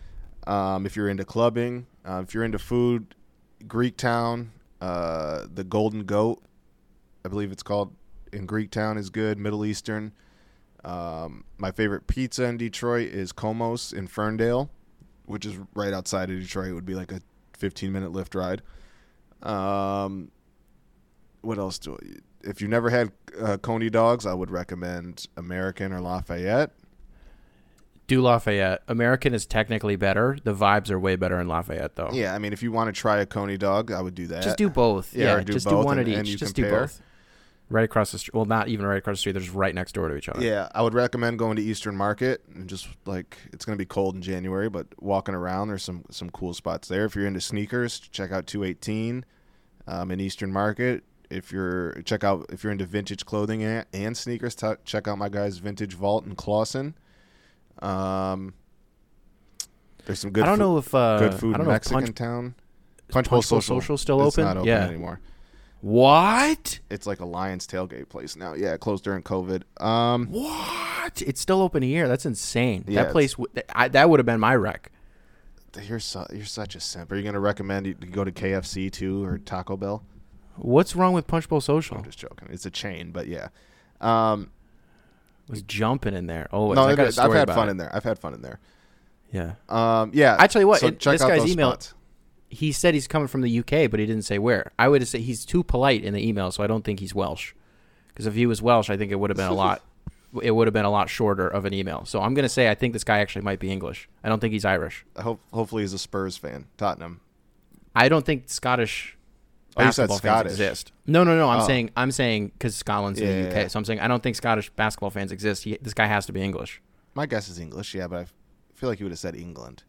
Um, if you're into clubbing, uh, if you're into food, Greektown, uh, the Golden Goat, I believe it's called in Greektown, is good. Middle Eastern. Um, my favorite pizza in Detroit is Comos in Ferndale, which is right outside of Detroit. It would be like a fifteen minute Lyft ride. Um, what else do I, if you've never had uh, Coney dogs, I would recommend American or Lafayette. Do Lafayette. American is technically better. The vibes are way better in Lafayette, though. Yeah, I mean, if you want to try a Coney dog, I would do that. Just do both. Yeah, Yeah, or do just both do one and- at and each. you Just compare. do both. Right across the street. Well, not even right across the street. They're just right next door to each other. Yeah, I would recommend going to Eastern Market and just like it's going to be cold in January, but walking around, there's some some cool spots there. If you're into sneakers, check out two eighteen um, in Eastern Market. If you're check out if you're into vintage clothing and, and sneakers, t- check out my guys Vintage Vault in Clawson. Um, there's some good. I don't food, know if uh, good food I don't in know Mexican if Punch, town. Punch Bowl Social still it's open? not open Yeah. anymore. What? It's like a Lions tailgate place now. Yeah, it closed during COVID. Um, What? It's still open here. That's insane. Yeah, that place. W- I, that would have been my wreck. you're su- you're such a simp. Are you going to recommend you to go to K F C too or Taco Bell? What's wrong with Punch Bowl Social? I'm just joking. It's a chain, but yeah. Um, was jumping in there. Oh, no, I got a I've story had about fun it. in there. I've had fun in there. Yeah. Um, yeah. I tell you what, so it, check this out guy's those email. spots. He said he's coming from the U K, but he didn't say where. I would say he's too polite in the email, so I don't think he's Welsh. Because if he was Welsh, I think it would have been a lot. It would have been a lot shorter of an email. So I'm gonna say I think this guy actually might be English. I don't think he's Irish. I hope hopefully he's a Spurs fan. Tottenham. I don't think Scottish Oh, you said basketball fans Scottish. exist. No, no, no. I'm Oh. saying I'm saying because Scotland's in Yeah, the U K, yeah, yeah. so I'm saying I don't think Scottish basketball fans exist. He, this guy has to be English. My guess is English, yeah, but I feel like you would have said England.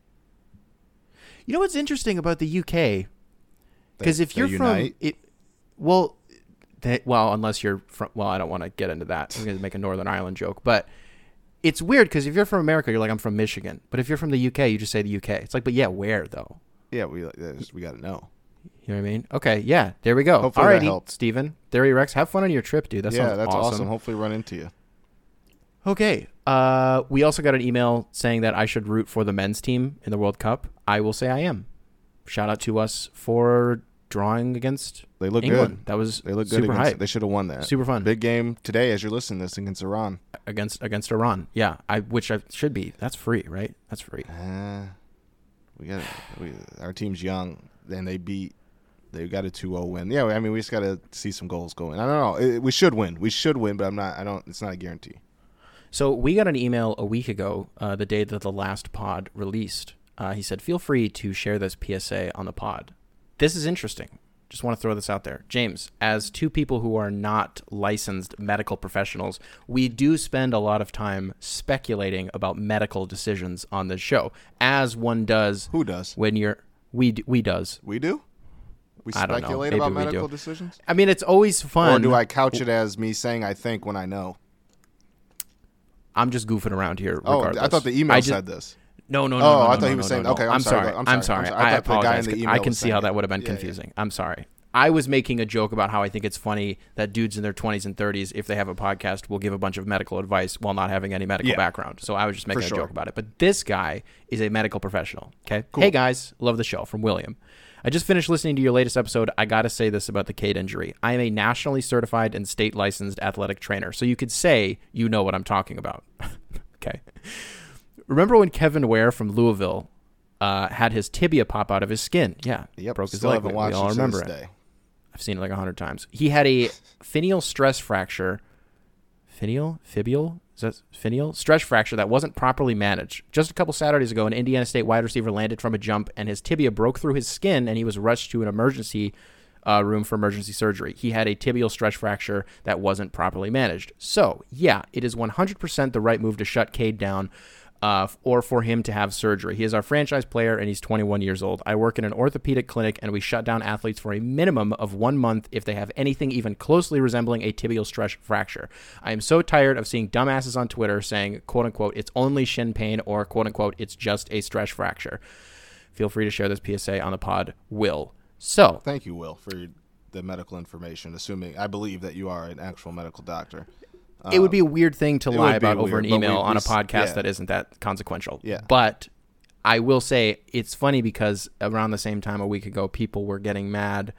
You know what's interesting about the U K? Because They- if you're they from unite? it, well, they, well, unless you're from, well, I don't want to get into that. I'm going to make a Northern Ireland joke, but it's weird because if you're from America, you're like, I'm from Michigan. But if you're from the U K, you just say the U K. It's like, but yeah, where though? Yeah, we we got to know. You know what I mean? Okay, yeah, there we go. Hopefully that Alrighty, helped. Steven. Theory Rex, have fun on your trip, dude. That yeah, sounds that's awesome. awesome. Hopefully run into you. Okay. Uh, we also got an email saying that I should root for the men's team in the World Cup. I will say I am. Shout out to us for drawing against They look England. good. That was They look good super against hype. They should have won that. Super fun. Big game today as you're listening to this against Iran. against against Iran. Yeah, I which I should be. That's free, right? That's free. Uh, we got we, our team's young and they beat they got a two oh win. Yeah, I mean we just got to see some goals going. I don't know. It, we should win. We should win, but I'm not I don't it's not a guarantee. So we got an email a week ago, uh, the day that the last pod released. Uh, he said, "Feel free to share this P S A on the pod." This is interesting. Just want to throw this out there. James, as two people who are not licensed medical professionals, we do spend a lot of time speculating about medical decisions on this show, as one does. Who does? When you're we d- we does. We do? We I don't know. speculate Maybe about we medical do. decisions? I mean, it's always fun. Or do I couch it as me saying I think when I know? I'm just goofing around here. Oh, Regardless. I thought the email I just- said this. No, no, no. Oh, no, I no, thought he no, was no, saying- no. okay, I'm I'm sorry, sorry. I'm I'm sorry, sorry. I'm sorry. I I thought the guy in apologize. the I email can was see how saying that it. would have been Yeah, yeah. confusing. I'm sorry. I was making a joke about how I think it's funny that dudes in their twenties and thirties, if they have a podcast, will give a bunch of medical advice while not having any medical Yeah. background. So I was just making For a sure. joke about it. But this guy is a medical professional. Okay. Hey guys, love the show. From William. I just finished listening to your latest episode. I got to say this about the Cade injury. I am a nationally certified and state licensed athletic trainer. So you could say you know what I'm talking about. Okay. Remember when Kevin Ware from Louisville uh, had his tibia pop out of his skin? Yeah. Yep. Broke his Still leg. haven't We watched all it to remember this it. day. I've seen it like a hundred times. He had a finial stress fracture. Finial? Fibular? Is that finial? Stress fracture that wasn't properly managed. Just a couple Saturdays ago, an Indiana State wide receiver landed from a jump and his tibia broke through his skin and he was rushed to an emergency uh, room for emergency surgery. He had a tibial stress fracture that wasn't properly managed. So, yeah, it is one hundred percent the right move to shut Cade down uh, or for him to have surgery. He is our franchise player and he's twenty-one years old. I work in an orthopedic clinic and we shut down athletes for a minimum of one month if they have anything even closely resembling a tibial stress fracture. I am so tired of seeing dumbasses on Twitter saying, quote unquote, it's only shin pain or quote unquote, it's just a stress fracture. Feel free to share this P S A on the pod, Will. So, Thank you, Will, for your, the medical information, assuming I believe that you are an actual medical doctor. it would be a weird thing to it lie would be about over weird, an but email we- on we a s- podcast yeah. that isn't that consequential. Yeah. But I will say it's funny because around the same time a week ago, people were getting mad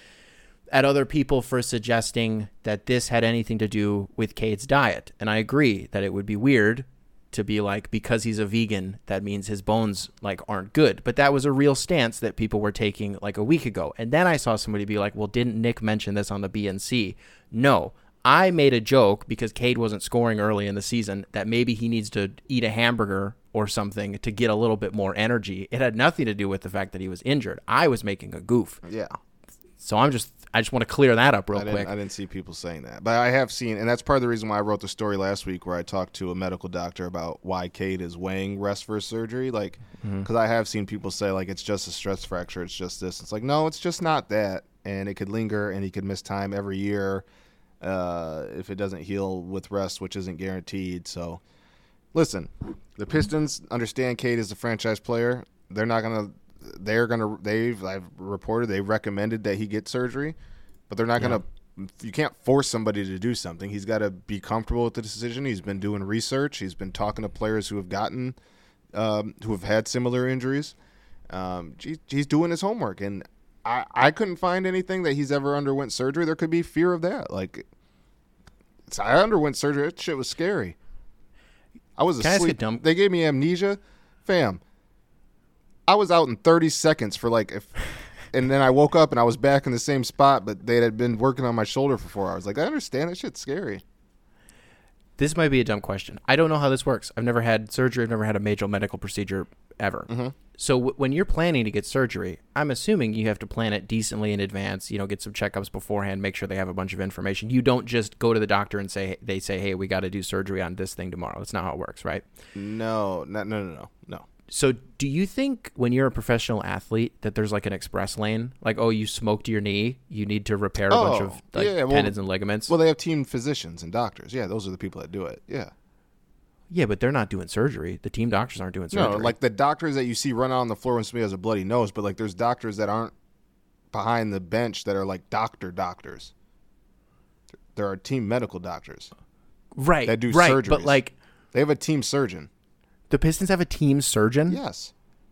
at other people for suggesting that this had anything to do with Cade's diet. And I agree that it would be weird to be like, because he's a vegan, that means his bones like aren't good. But that was a real stance that people were taking like a week ago. And then I saw somebody be like, well, didn't Nick mention this on the B N C? No. I made a joke because Cade wasn't scoring early in the season that maybe he needs to eat a hamburger or something to get a little bit more energy. It had nothing to do with the fact that he was injured. I was making a goof. Yeah. So I'm just, I just want to clear that up real I didn't, quick. I didn't see people saying that. But I have seen, and that's part of the reason why I wrote the story last week where I talked to a medical doctor about why Cade is weighing rest for surgery. Like, because I have seen people say, like, it's just a stress fracture, it's just this. It's like, no, it's just not that. And it could linger, and he could miss time every year uh, if it doesn't heal with rest, which isn't guaranteed. So, listen, the Pistons understand Cade is a franchise player. They're not going to. They're gonna. They've. I've reported they recommended that he get surgery, but they're not gonna. You can't force somebody to do something. He's got to be comfortable with the decision. He's been doing research. He's been talking to players who have gotten, um, who have had similar injuries, Um, he's, he's doing his homework, and I, I couldn't find anything that he's ever underwent surgery. There could be fear of that. Like, it's, I underwent surgery. That shit was scary. I was Can I ask asleep. a dumb- They gave me amnesia, fam. I was out in thirty seconds for like if. And then I woke up and I was back in the same spot, but they had been working on my shoulder for four hours. Like, I understand that shit's scary. This might be a dumb question. I don't know how this works. I've never had surgery. I've never had a major medical procedure ever. Mm-hmm. So w- when you're planning to get surgery, I'm assuming you have to plan it decently in advance. You know, get some checkups beforehand, make sure they have a bunch of information. You don't just go to the doctor and say they say, "Hey, we got to do surgery on this thing tomorrow." That's not how it works, right? No, no, no, no, no, no. So do you think when you're a professional athlete that there's like an express lane? Like, oh, you smoked your knee, you need to repair a Oh, bunch of like yeah, well- tendons and ligaments? Well, they have team physicians and doctors. Yeah, those are the people that do it. Yeah. yeah, but they're not doing surgery. The team doctors aren't doing surgery. No, like the doctors that you see run out on the floor when somebody has a bloody nose, but like there's doctors that aren't behind the bench that are like doctor doctors. There are team medical doctors. right, that do right, surgeries. but like They have a team surgeon. the Pistons have a team surgeon. Yes.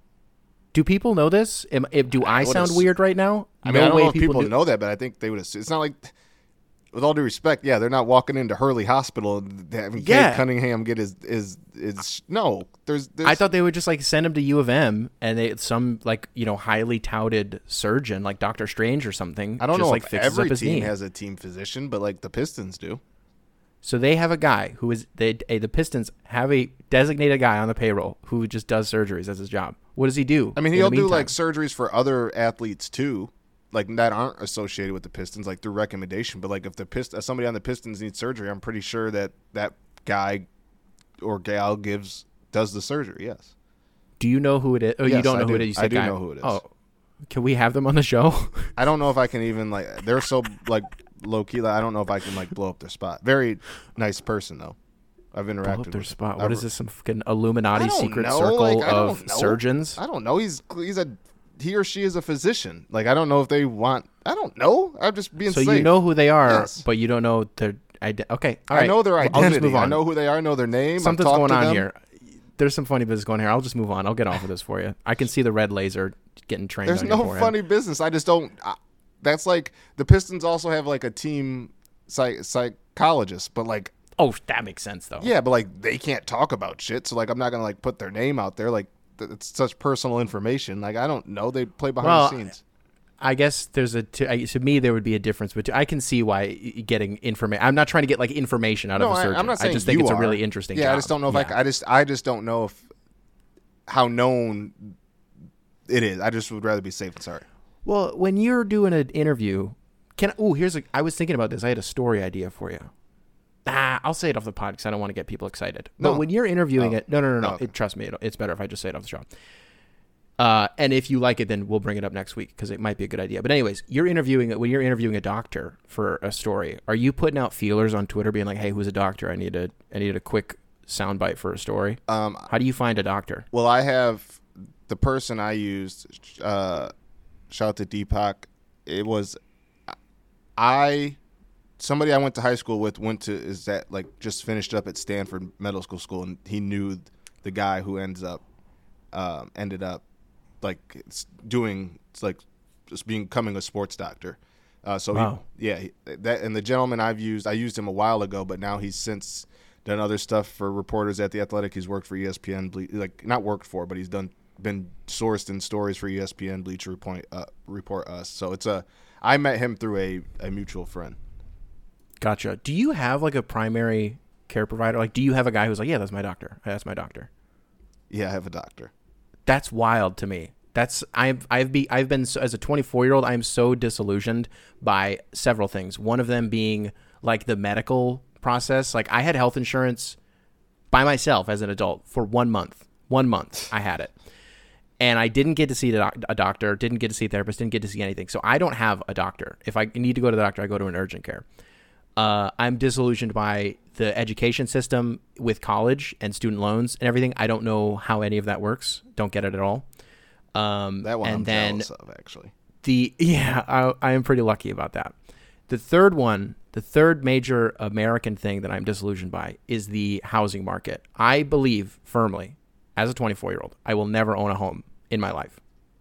Do people know this? Am, if, do I, would sound ass- weird right now? I mean, I don't way know if people do- know that, but I think they would. Assume. It's not like, with all due respect, yeah, they're not walking into Hurley Hospital and having Yeah. Cade Cunningham get his his his. No, there's. there's I thought they would just like send him to U of M and they some like you know highly touted surgeon like Doctor Strange or something. I don't just, know like if fixes every up his team knee. has a team physician, but like the Pistons do. So they have a guy who is they eh, the Pistons have a designated guy on the payroll who just does surgeries as his job. What does he do? I mean, in the he'll do meantime? like surgeries for other athletes too, like that aren't associated with the Pistons, like through recommendation. But like if the Pist- if somebody on the Pistons needs surgery, I'm pretty sure that that guy or gal gives does the surgery. Yes. Do you know who it is? Oh, you Yes, don't I know who do. it is. You said I do guy. know who it is. Oh, can we have them on the show? I don't know if I can even like. They're so like low key. Like, I don't know if I can like blow up their spot. Very nice person though. I've interacted Blow up their with. spot. I've- What is this? Some fucking I Illuminati don't secret know, circle like, I of don't know. surgeons? I don't know. He's he's a he or she is a physician. Like I don't know if they want. I don't know. I'm just being So safe. you know who they are, Yes. but you don't know their. Ide- okay, all I right. know their Well, identity. I'll just move on. I know who they are. I know their name. I've Something's talked going to on them. here. There's some funny business going here. I'll just move on. I'll get off of this for you. I can see the red laser getting trained. There's on your no forehead. funny business. I just don't. I, that's like the Pistons also have like a team psych, psychologist, but like Oh, that makes sense though. yeah, but like they can't talk about shit. So like I'm not gonna like put their name out there. Like th- it's such personal information. Like I don't know. They play behind Well, the scenes. I guess there's a to, I- to me there would be a difference, but I can see why y- getting information. I'm not trying to get like information out No, of a I, surgeon. I'm not saying I just think you it's are. a really interesting. Yeah, job. I just don't know if I, Yeah. c- I just I just don't know if how known it is. I just would rather be safe than sorry. Well, when you're doing an interview, can oh here's a. I was thinking about this. I had a story idea for you. Ah, I'll say it off the pod because I don't want to get people excited. But No. when you're interviewing Oh. it, no, no, no, no. Oh, okay. It, trust me, it, it's better if I just say it off the show. Uh, and if you like it, then we'll bring it up next week because it might be a good idea. But anyways, you're interviewing when you're interviewing a doctor for a story. Are you putting out feelers on Twitter, being like, "Hey, who's a doctor? I need a I need a quick soundbite for a story." Um, How do you find a doctor? Well, I have the person I used. Uh, shout out to Deepak. It was I somebody I went to high school with went to is that like just finished up at Stanford Medical School, and he knew the guy who ends up um, ended up like it's doing it's like just becoming a sports doctor. Uh, so Wow. he, yeah, he, that and the gentleman I've used, I used him a while ago, but now he's since done other stuff for reporters at the Athletic. He's worked for E S P N, Ble- like not worked for, but he's done been sourced in stories for E S P N, Bleacher Report, uh, Report Us. So it's a I met him through a, a mutual friend. Gotcha. Do you have like a primary care provider? Like, do you have a guy who's like, yeah, that's my doctor. That's my doctor. Yeah, I have a doctor. That's wild to me. That's I've I've be I've been so, as a twenty-four year old I am so disillusioned by several things. One of them being like the medical process. Like I had health insurance by myself as an adult for one month. One month I had it, and I didn't get to see a, doc- a doctor. Didn't get to see a therapist. Didn't get to see anything. So I don't have a doctor. If I need to go to the doctor, I go to an urgent care. Uh, I'm disillusioned by the education system with college and student loans and everything. I don't know how any of that works. Don't get it at all. Um, That one and I'm then jealous of, actually. the yeah, I, I am pretty lucky about that. The third one, the third major American thing that I'm disillusioned by is the housing market. I believe firmly, as a twenty-four year old, I will never own a home in my life.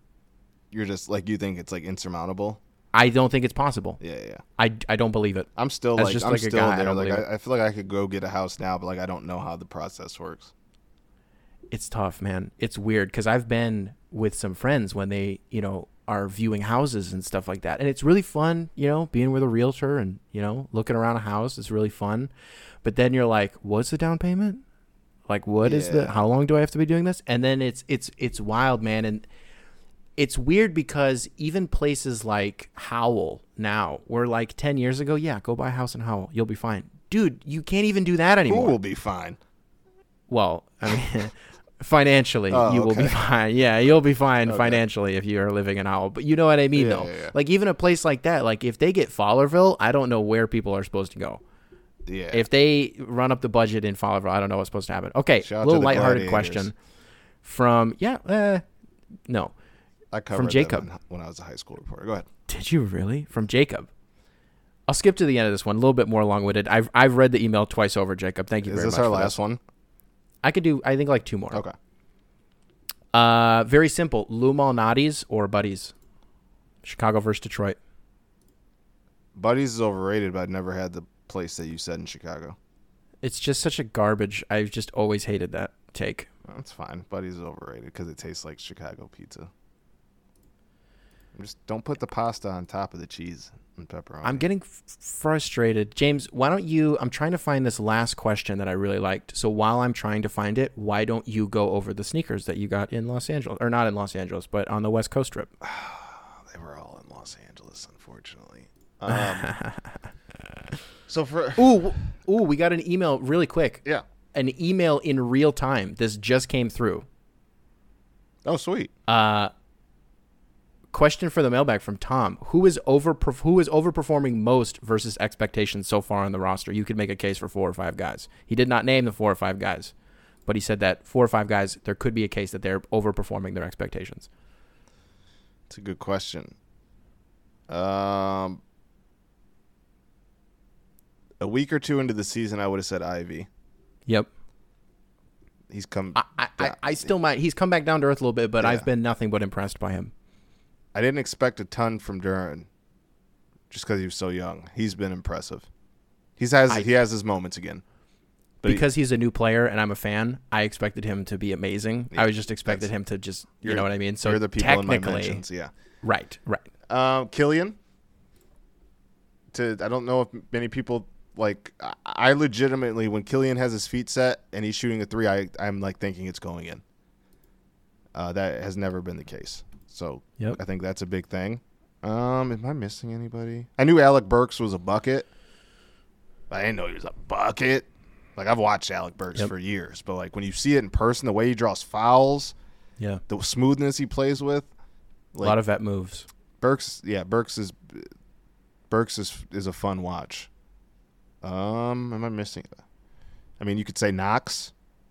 you're just like you think it's like insurmountable. I don't think it's possible. Yeah, yeah. I, I don't believe it. I'm still As like just I'm like a still guy, I there. don't Like believe it. I, I feel like I could go get a house now, but like I don't know how the process works. It's tough, man. It's weird because I've been with some friends when they, you know, are viewing houses and stuff like that. And it's really fun, you know, being with a realtor and, you know, looking around a house. It's really fun. But then you're like, what's the down payment? Like, what is the, Yeah. how long do I have to be doing this? And then it's, it's, it's wild, man. And it's weird because even places like Howell now, where like ten years ago, yeah, go buy a house in Howell. You'll be fine. Dude, you can't even do that Who anymore. will be fine? Well, I mean, financially, Oh, you will be okay. fine. Yeah, you'll be fine Okay. financially if you are living in Howell. But you know what I mean, Yeah, though. yeah, yeah. Like, even a place like that, like, if they get Fowlerville, I don't know where people are supposed to go. Yeah. If they run up the budget in Fowlerville, I don't know what's supposed to happen. Okay, Shout out a little to the lighthearted Gladiators. question from, yeah, uh, no. I covered Jacob. them when I was a high school reporter. Go ahead. Did you really? From Jacob. I'll skip to the end of this one, a little bit more long-winded. I've, I've read the email twice over, Jacob. Thank you Is very this much our for last this. one? I could do, I think, like two more. Okay. Uh, very simple. Lou Malnati's or Buddies? Chicago versus Detroit. Buddies is overrated, but I've never had the place that you said in Chicago. It's just such a garbage. I've just always hated that take. That's fine. Buddies is overrated because it tastes like Chicago pizza. Just don't put the pasta on top of the cheese and pepperoni. I'm getting f- frustrated. James, why don't you... I'm trying to find this last question that I really liked. So while I'm trying to find it, why don't you go over the sneakers that you got in Los Angeles? Or not in Los Angeles, but on the West Coast trip. They were all in Los Angeles, unfortunately. Um, so for Ooh, ooh, we got an email really quick. yeah. An email in real time. This just came through. Oh, sweet. Uh, question for the mailbag from Tom: Who is over who is overperforming most versus expectations so far on the roster? You could make a case for four or five guys. He did not name the four or five guys, but he said that four or five guys, there could be a case that they're overperforming their expectations. It's a good question. Um, a week or two into the season, I would have said Ivy. Yep. He's come. I I, I, I still might. He's come back down to earth a little bit, but Yeah. I've been nothing but impressed by him. I didn't expect a ton from Duran, just because he was so young. He's been impressive. He's has I- he has his moments again. But he- Because he's a new player and I'm a fan, I expected him to be amazing. Yeah, I was just expected that's- him to just, you you're- know what I mean? So you're the people in my technically, mentions. Yeah. right, right. Um, Killian. To I don't know if many people like. I, I legitimately, when Killian has his feet set and he's shooting a three, I I'm like thinking it's going in. Uh, that has never been the case. So Yep. I think that's a big thing. Um, am I missing anybody? I knew Alec Burks was a bucket. But I didn't know he was a bucket. Like I've watched Alec Burks Yep. for years, but like when you see it in person, the way he draws fouls, Yeah. the smoothness he plays with, A lot of vet moves. Burks, yeah, Burks is Burks is is a fun watch. Um, am I missing? I mean, you could say Knox.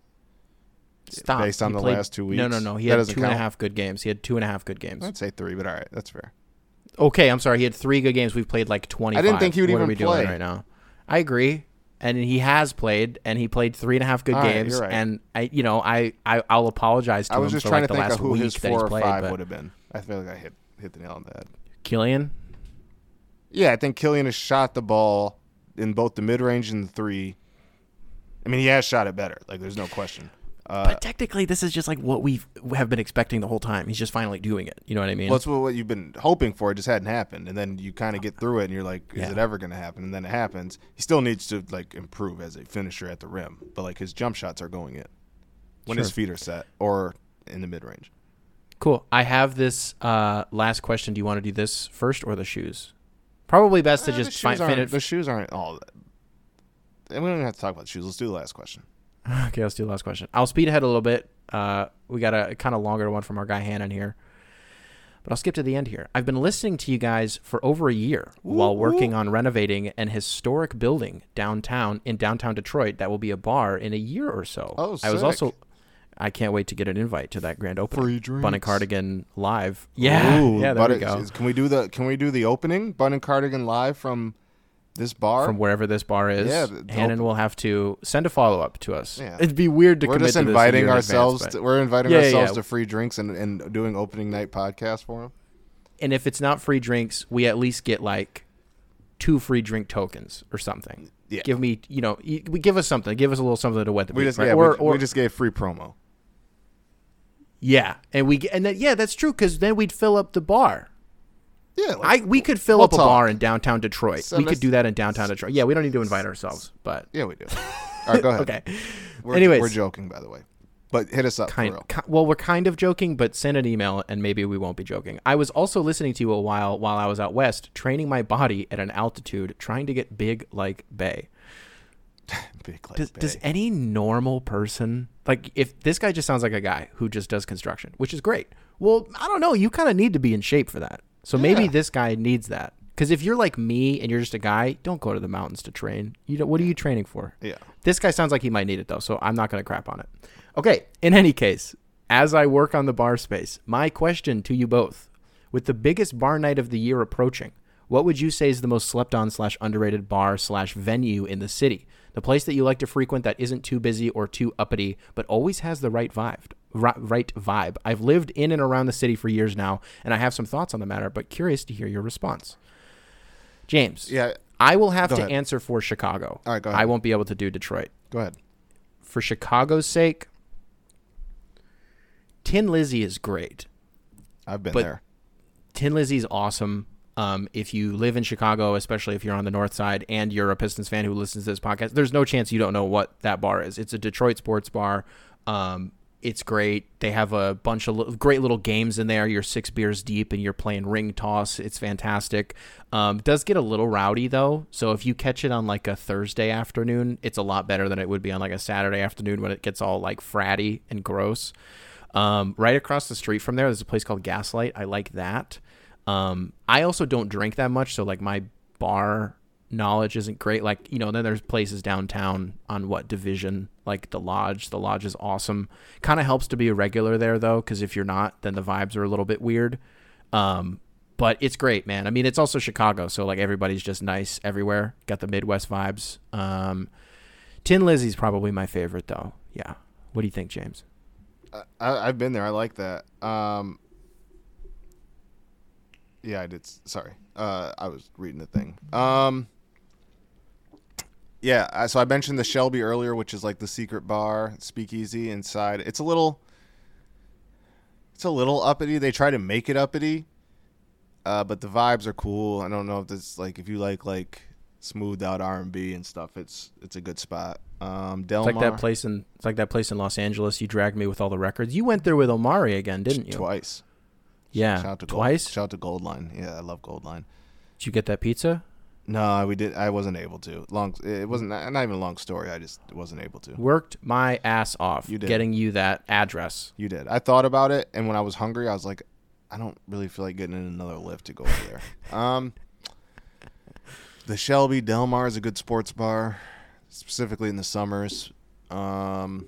Stop. Based on He the played- last two No, no, weeks? no. He That had doesn't two and a count? half good games. He had two and a half good games. I'd say three, but all right, that's fair. Okay, I'm sorry. He had three good games. We've played like twenty-five. I didn't think he would what even are we play. doing right now? I agree. And he has played, and he played three and a half good All right, games. you're right. And I, you know, I, I, I'll apologize to I was him just for trying like to the think last of who week his that he's four or played. five but would have been. I feel like I hit hit the nail on the head. Killian, Yeah, I think Killian has shot the ball in both the mid range and the three. I mean, he has shot it better. Like, there's no question. Uh, but technically, this is just like what we have been expecting the whole time. He's just finally doing it. You know what I mean? Well, it's what you've been hoping for. It just hadn't happened, and then you kind of get through it, and you're like, "Is Yeah. it ever going to happen?" And then it happens. He still needs to like improve as a finisher at the rim, but like his jump shots are going in when his Sure. feet are set or in the mid range. Cool. I have this uh, last question. Do you want to do this first or the shoes? Probably best to Uh, the just find shoes aren't- finish. The shoes aren't all. And we don't even have to talk about the shoes. Let's do the last question. Okay, let's do the last question. I'll speed ahead a little bit. Uh, we got a kind of longer one from our guy Hannon here. But I'll skip to the end here. I've been listening to you guys for over a year while working on renovating an historic building downtown in downtown Detroit that will be a bar in a year or so. Oh, I was sick. also I can't wait to get an invite to that grand opening. Free drinks. Bun and Cardigan live. Yeah. Ooh, yeah, there but we it- go. is- Can we do the Can we do the opening Bun and Cardigan live from this bar? From wherever this bar is. Yeah, the- the Hannon open- will have to send a follow-up to us. Yeah. It'd be weird to we're commit just to this a inviting year in ourselves. advance, to, but- we're inviting Yeah, yeah, ourselves yeah. to free drinks and, and doing opening night podcast for them. and if it's not free drinks, we at least get like two free drink tokens or something. Yeah. Give me, you know, we give us something. Give us a little something to wet the We beat. just right? yeah, or, we, or, we just gave free promo. Yeah, and we and then, yeah, that's true because then we'd fill up the bar. Yeah, I we could fill we'll up a talk. bar in downtown Detroit. So we let's- could do that in downtown Detroit. Yeah, we don't need to invite ourselves, but Yeah, we do. All right, go ahead. okay. We're, Anyways. we're joking, by the way, but hit us up Kind, for real. ki- well, we're kind of joking, but send an email and maybe we won't be joking. I was also listening to you a while while I was out west, training my body at an altitude, trying to get big like Bay. Big like Does, Bay. does any normal person, like, if this guy just sounds like a guy who just does construction, which is great. Well, I don't know. You kind of need to be in shape for that. So maybe Yeah. this guy needs that. Because if you're like me and you're just a guy, don't go to the mountains to train. You know, what are you training for? Yeah. This guy sounds like he might need it, though, so I'm not going to crap on it. Okay, in any case, as I work on the bar space, my question to you both, with the biggest bar night of the year approaching, what would you say is the most slept on slash underrated bar slash venue in the city? The place that you like to frequent that isn't too busy or too uppity, but always has the right vibe. Right, right vibe. I've lived in and around the city for years now, and I have some thoughts on the matter, but curious to hear your response. James, Yeah. I will have Go to ahead. answer for Chicago. All right, go ahead. I won't be able to do Detroit. Go ahead. For Chicago's sake, Tin Lizzy is great. I've been But- there. Tin Lizzy's awesome. Um, if you live in Chicago, especially if you're on the north side and you're a Pistons fan who listens to this podcast, there's no chance you don't know what that bar is. It's a Detroit sports bar. Um, it's great. They have a bunch of li- great little games in there. You're six beers deep and you're playing ring toss. It's fantastic. Um, does get a little rowdy though. So if you catch it on like a Thursday afternoon, it's a lot better than it would be on like a Saturday afternoon when it gets all like fratty and gross. Um, right across the street from there, there's a place called Gaslight. I like that. Um, I also don't drink that much, so like my bar knowledge isn't great. Like, you know, then there's places downtown on what division, like the Lodge. The Lodge is awesome. Kind of helps to be a regular there though, because if you're not, then the vibes are a little bit weird. Um, but it's great, man. I mean, it's also Chicago, so like everybody's just nice everywhere. Got the Midwest vibes. Um, Tin Lizzy's probably my favorite though. Yeah. What do you think, James? I, I've been there. I like that. Um, yeah, I did. s- Sorry, uh, I was reading the thing. Um, yeah, I, so I mentioned the Shelby earlier, which is like the secret bar, speakeasy inside. It's a little, it's a little uppity. They try to make it uppity, uh, but the vibes are cool. I don't know if this like if you like like smoothed out R and B and stuff. It's it's a good spot. Um, Delmar, It's like that place in it's like that place in Los Angeles. You dragged me with all the records. You went there with Omari again, didn't you? twice. Yeah, Shout out to twice. Gold, shout out to Goldline. Yeah, I love Goldline. Did you get that pizza? No, we did. I wasn't able to. Long. It wasn't not even a long story. I just wasn't able to. Worked my ass off You did. getting you that address. You did. I thought about it, and when I was hungry, I was like, I don't really feel like getting in another lift to go over there. Um, the Shelby Delmar is a good sports bar, specifically in the summers. Um,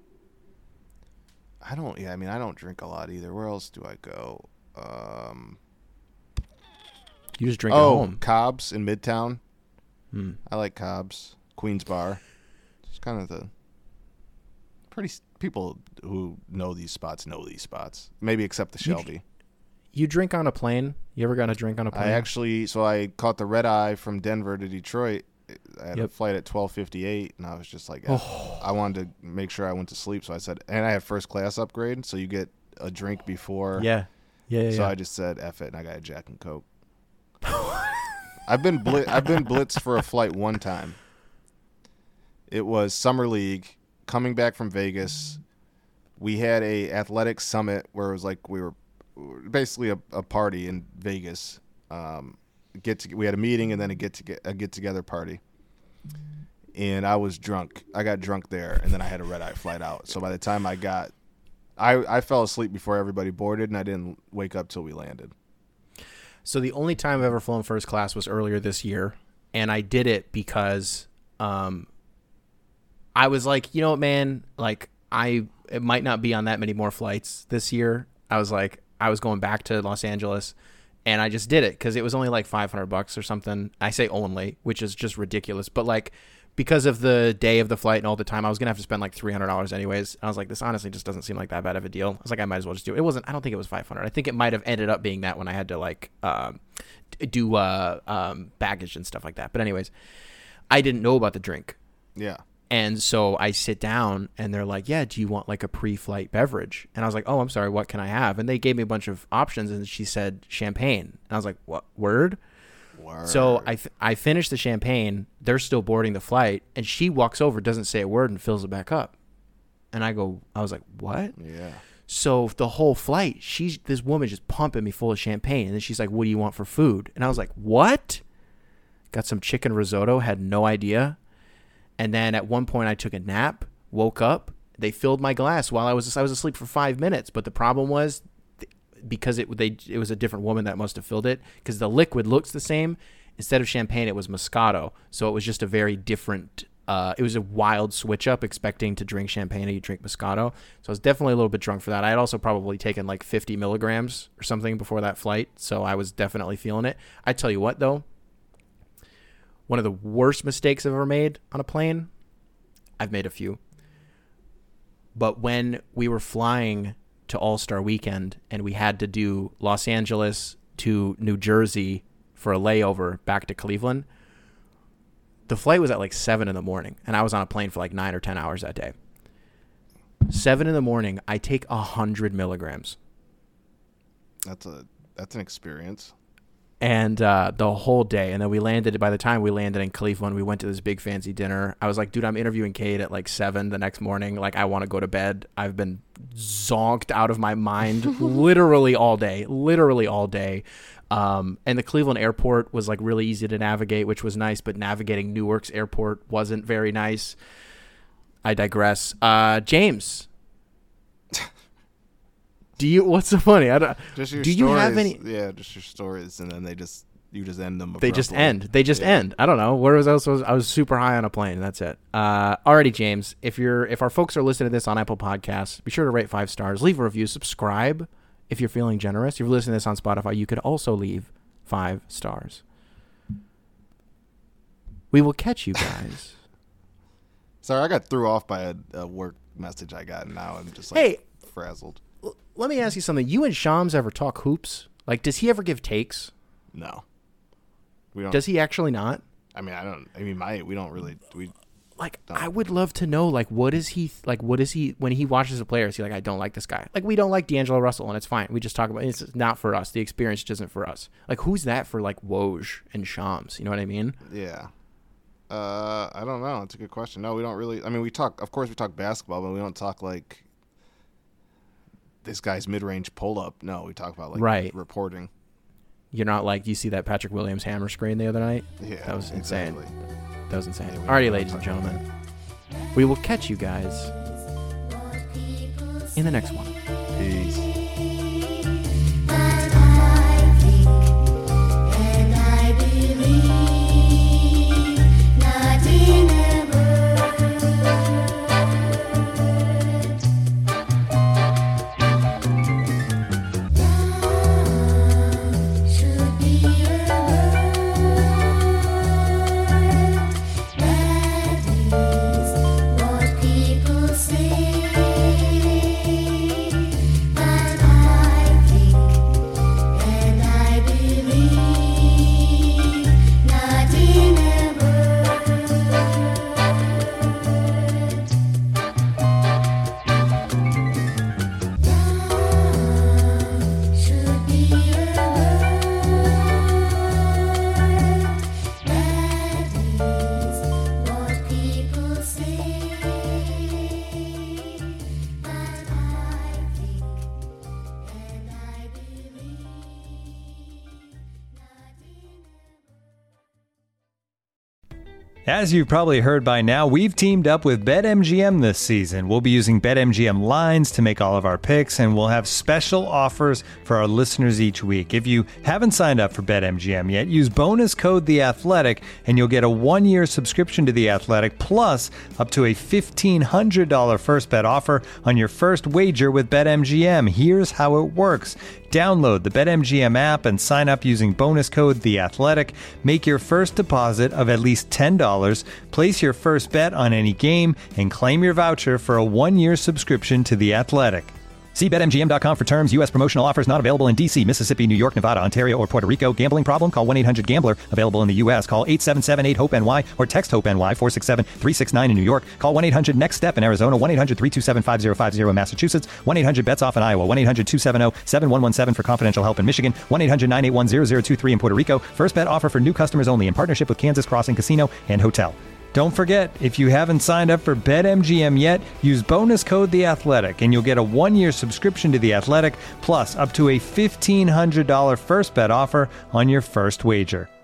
I don't. Yeah, I mean, I don't drink a lot either. Where else do I go? Um, You just drink oh, at home. Cobb's in Midtown. Hmm. I like Cobb's. Queens Bar. It's kind of the pretty s- people who know these spots know these spots. Maybe except the You- Shelby. You drink on a plane? You ever got a drink on a plane? I actually, so I caught the red eye from Denver to Detroit. I had a Yep. flight at twelve fifty-eight, and I was just like, I wanted to make sure I went to sleep, so I said, and I had first class upgrade, so you get a drink before. Yeah. Yeah, yeah, So yeah. I just said, F it, and I got a Jack and Coke. I've been bli- I've been blitzed for a flight one time. It was summer league, coming back from Vegas. We had a athletic summit where it was like we were basically a, a party in Vegas. Um, get to, we had a meeting and then a get to get a get together party. And I was drunk. I got drunk there, and then I had a red eye flight out. So by the time I got, I I fell asleep before everybody boarded, and I didn't wake up till we landed. So the only time I've ever flown first class was earlier this year, and I did it because um, I was like, you know what, man, like I it might not be on that many more flights this year. I was like, I was going back to Los Angeles, and I just did it because it was only like five hundred bucks or something. I say only, which is just ridiculous, but like because of the day of the flight and all the time, I was going to have to spend like three hundred dollars anyways. I was like, this honestly just doesn't seem like that bad of a deal. I was like, I might as well just do it. It wasn't, I don't think it was five hundred. I think it might have ended up being that when I had to like um, do uh, um, baggage and stuff like that. But anyways, I didn't know about the drink. Yeah. And so I sit down and they're like, yeah, do you want like a pre-flight beverage? And I was like, oh, I'm sorry, what can I have? And they gave me a bunch of options and she said champagne. And I was like, what, word? Word. So I, f- I finished the champagne. They're still boarding the flight. And she walks over, doesn't say a word, and fills it back up. And I go, I was like, what? Yeah. So the whole flight, she's this woman just pumping me full of champagne. And then she's like, what do you want for food? And I was like, what? Got some chicken risotto, had no idea. And then at one point I took a nap, woke up, they filled my glass while I was I was asleep for five minutes. But the problem was because it they it was a different woman that must have filled it, because the liquid looks the same. Instead of champagne, it was Moscato. So it was just a very different, uh, it was a wild switch up, expecting to drink champagne and you drink Moscato. So I was definitely a little bit drunk for that. I had also probably taken like fifty milligrams or something before that flight. So I was definitely feeling it. I tell you what though, one of the worst mistakes I've ever made on a plane, I've made a few. But when we were flying to All-Star Weekend and we had to do Los Angeles to New Jersey for a layover back to Cleveland, the flight was at like seven in the morning and I was on a plane for like nine or ten hours that day. Seven in the morning, I take a hundred milligrams. That's a that's an experience. And uh, the whole day. And then we landed, by the time we landed in Cleveland, we went to this big fancy dinner. I was like, dude, I'm interviewing Kate at like seven the next morning. Like, I want to go to bed. I've been zonked out of my mind literally all day, literally all day. Um, and the Cleveland airport was like really easy to navigate, which was nice, but navigating Newark's airport wasn't very nice. I digress. Uh, James. Do you? What's so funny? I don't. Just your do stories, you have any? Yeah, just your stories, and then they just you just end them. They abruptly. just end. They just Yeah. end. I don't know. Where was I? Was, I was super high on a plane. That's it. Uh, alrighty, James. If you're if our folks are listening to this on Apple Podcasts, be sure to rate five stars, leave a review, subscribe if you're feeling generous. If you're listening to this on Spotify, you could also leave five stars. We will catch you guys. Sorry, I got threw off by a, a work message I got, and now I'm just like Hey. frazzled. Let me ask you something. You and Shams ever talk hoops? Like, does he ever give takes? No, we don't. Does he actually not? I mean, I don't. I mean, my we don't really. We Like, Don't. I would love to know, like, what is he, like, what is he, when he watches a player, is he like, I don't like this guy? Like, we don't like D'Angelo Russell, and it's fine. We just talk about, it's not for us. The experience just isn't for us. Like, who's that for, like, Woj and Shams? You know what I mean? yeah. Uh, I don't know. It's a good question. No, we don't really. I mean, we talk. Of course, we talk basketball, but we don't talk like this guy's mid-range pull-up. No, we talk about like Right. reporting. You're not like, you see that Patrick Williams hammer screen the other night? Yeah, That was insane. exactly. That was insane. Yeah, we Alrighty, don't ladies and talk about gentlemen, we will catch you guys in the next one. Peace. As you've probably heard by now, we've teamed up with BetMGM this season. We'll be using BetMGM lines to make all of our picks, and we'll have special offers for our listeners each week. If you haven't signed up for BetMGM yet, use bonus code The Athletic, and you'll get a one-year subscription to The Athletic, plus up to a fifteen hundred dollars first bet offer on your first wager with BetMGM. Here's how it works. Download the BetMGM app and sign up using bonus code The Athletic. Make your first deposit of at least ten dollars dollars. Place your first bet on any game and claim your voucher for a one-year subscription to The Athletic. See Bet M G M dot com for terms. U S promotional offers not available in D C, Mississippi, New York, Nevada, Ontario, or Puerto Rico. Gambling problem? Call one eight hundred gambler. Available in the U S. Call eight seven seven eight hope N Y or text HOPE-NY four six seven three six nine in New York. Call one eight hundred next step in Arizona. one eight hundred three two seven five zero five zero in Massachusetts. one eight hundred bets off in Iowa. one eight hundred two seven zero seven one one seven for confidential help in Michigan. one eight hundred nine eight one zero zero two three in Puerto Rico. First bet offer for new customers only in partnership with Kansas Crossing Casino and Hotel. Don't forget, if you haven't signed up for BetMGM yet, use bonus code The Athletic, and you'll get a one-year subscription to The Athletic, plus up to a fifteen hundred dollars first bet offer on your first wager.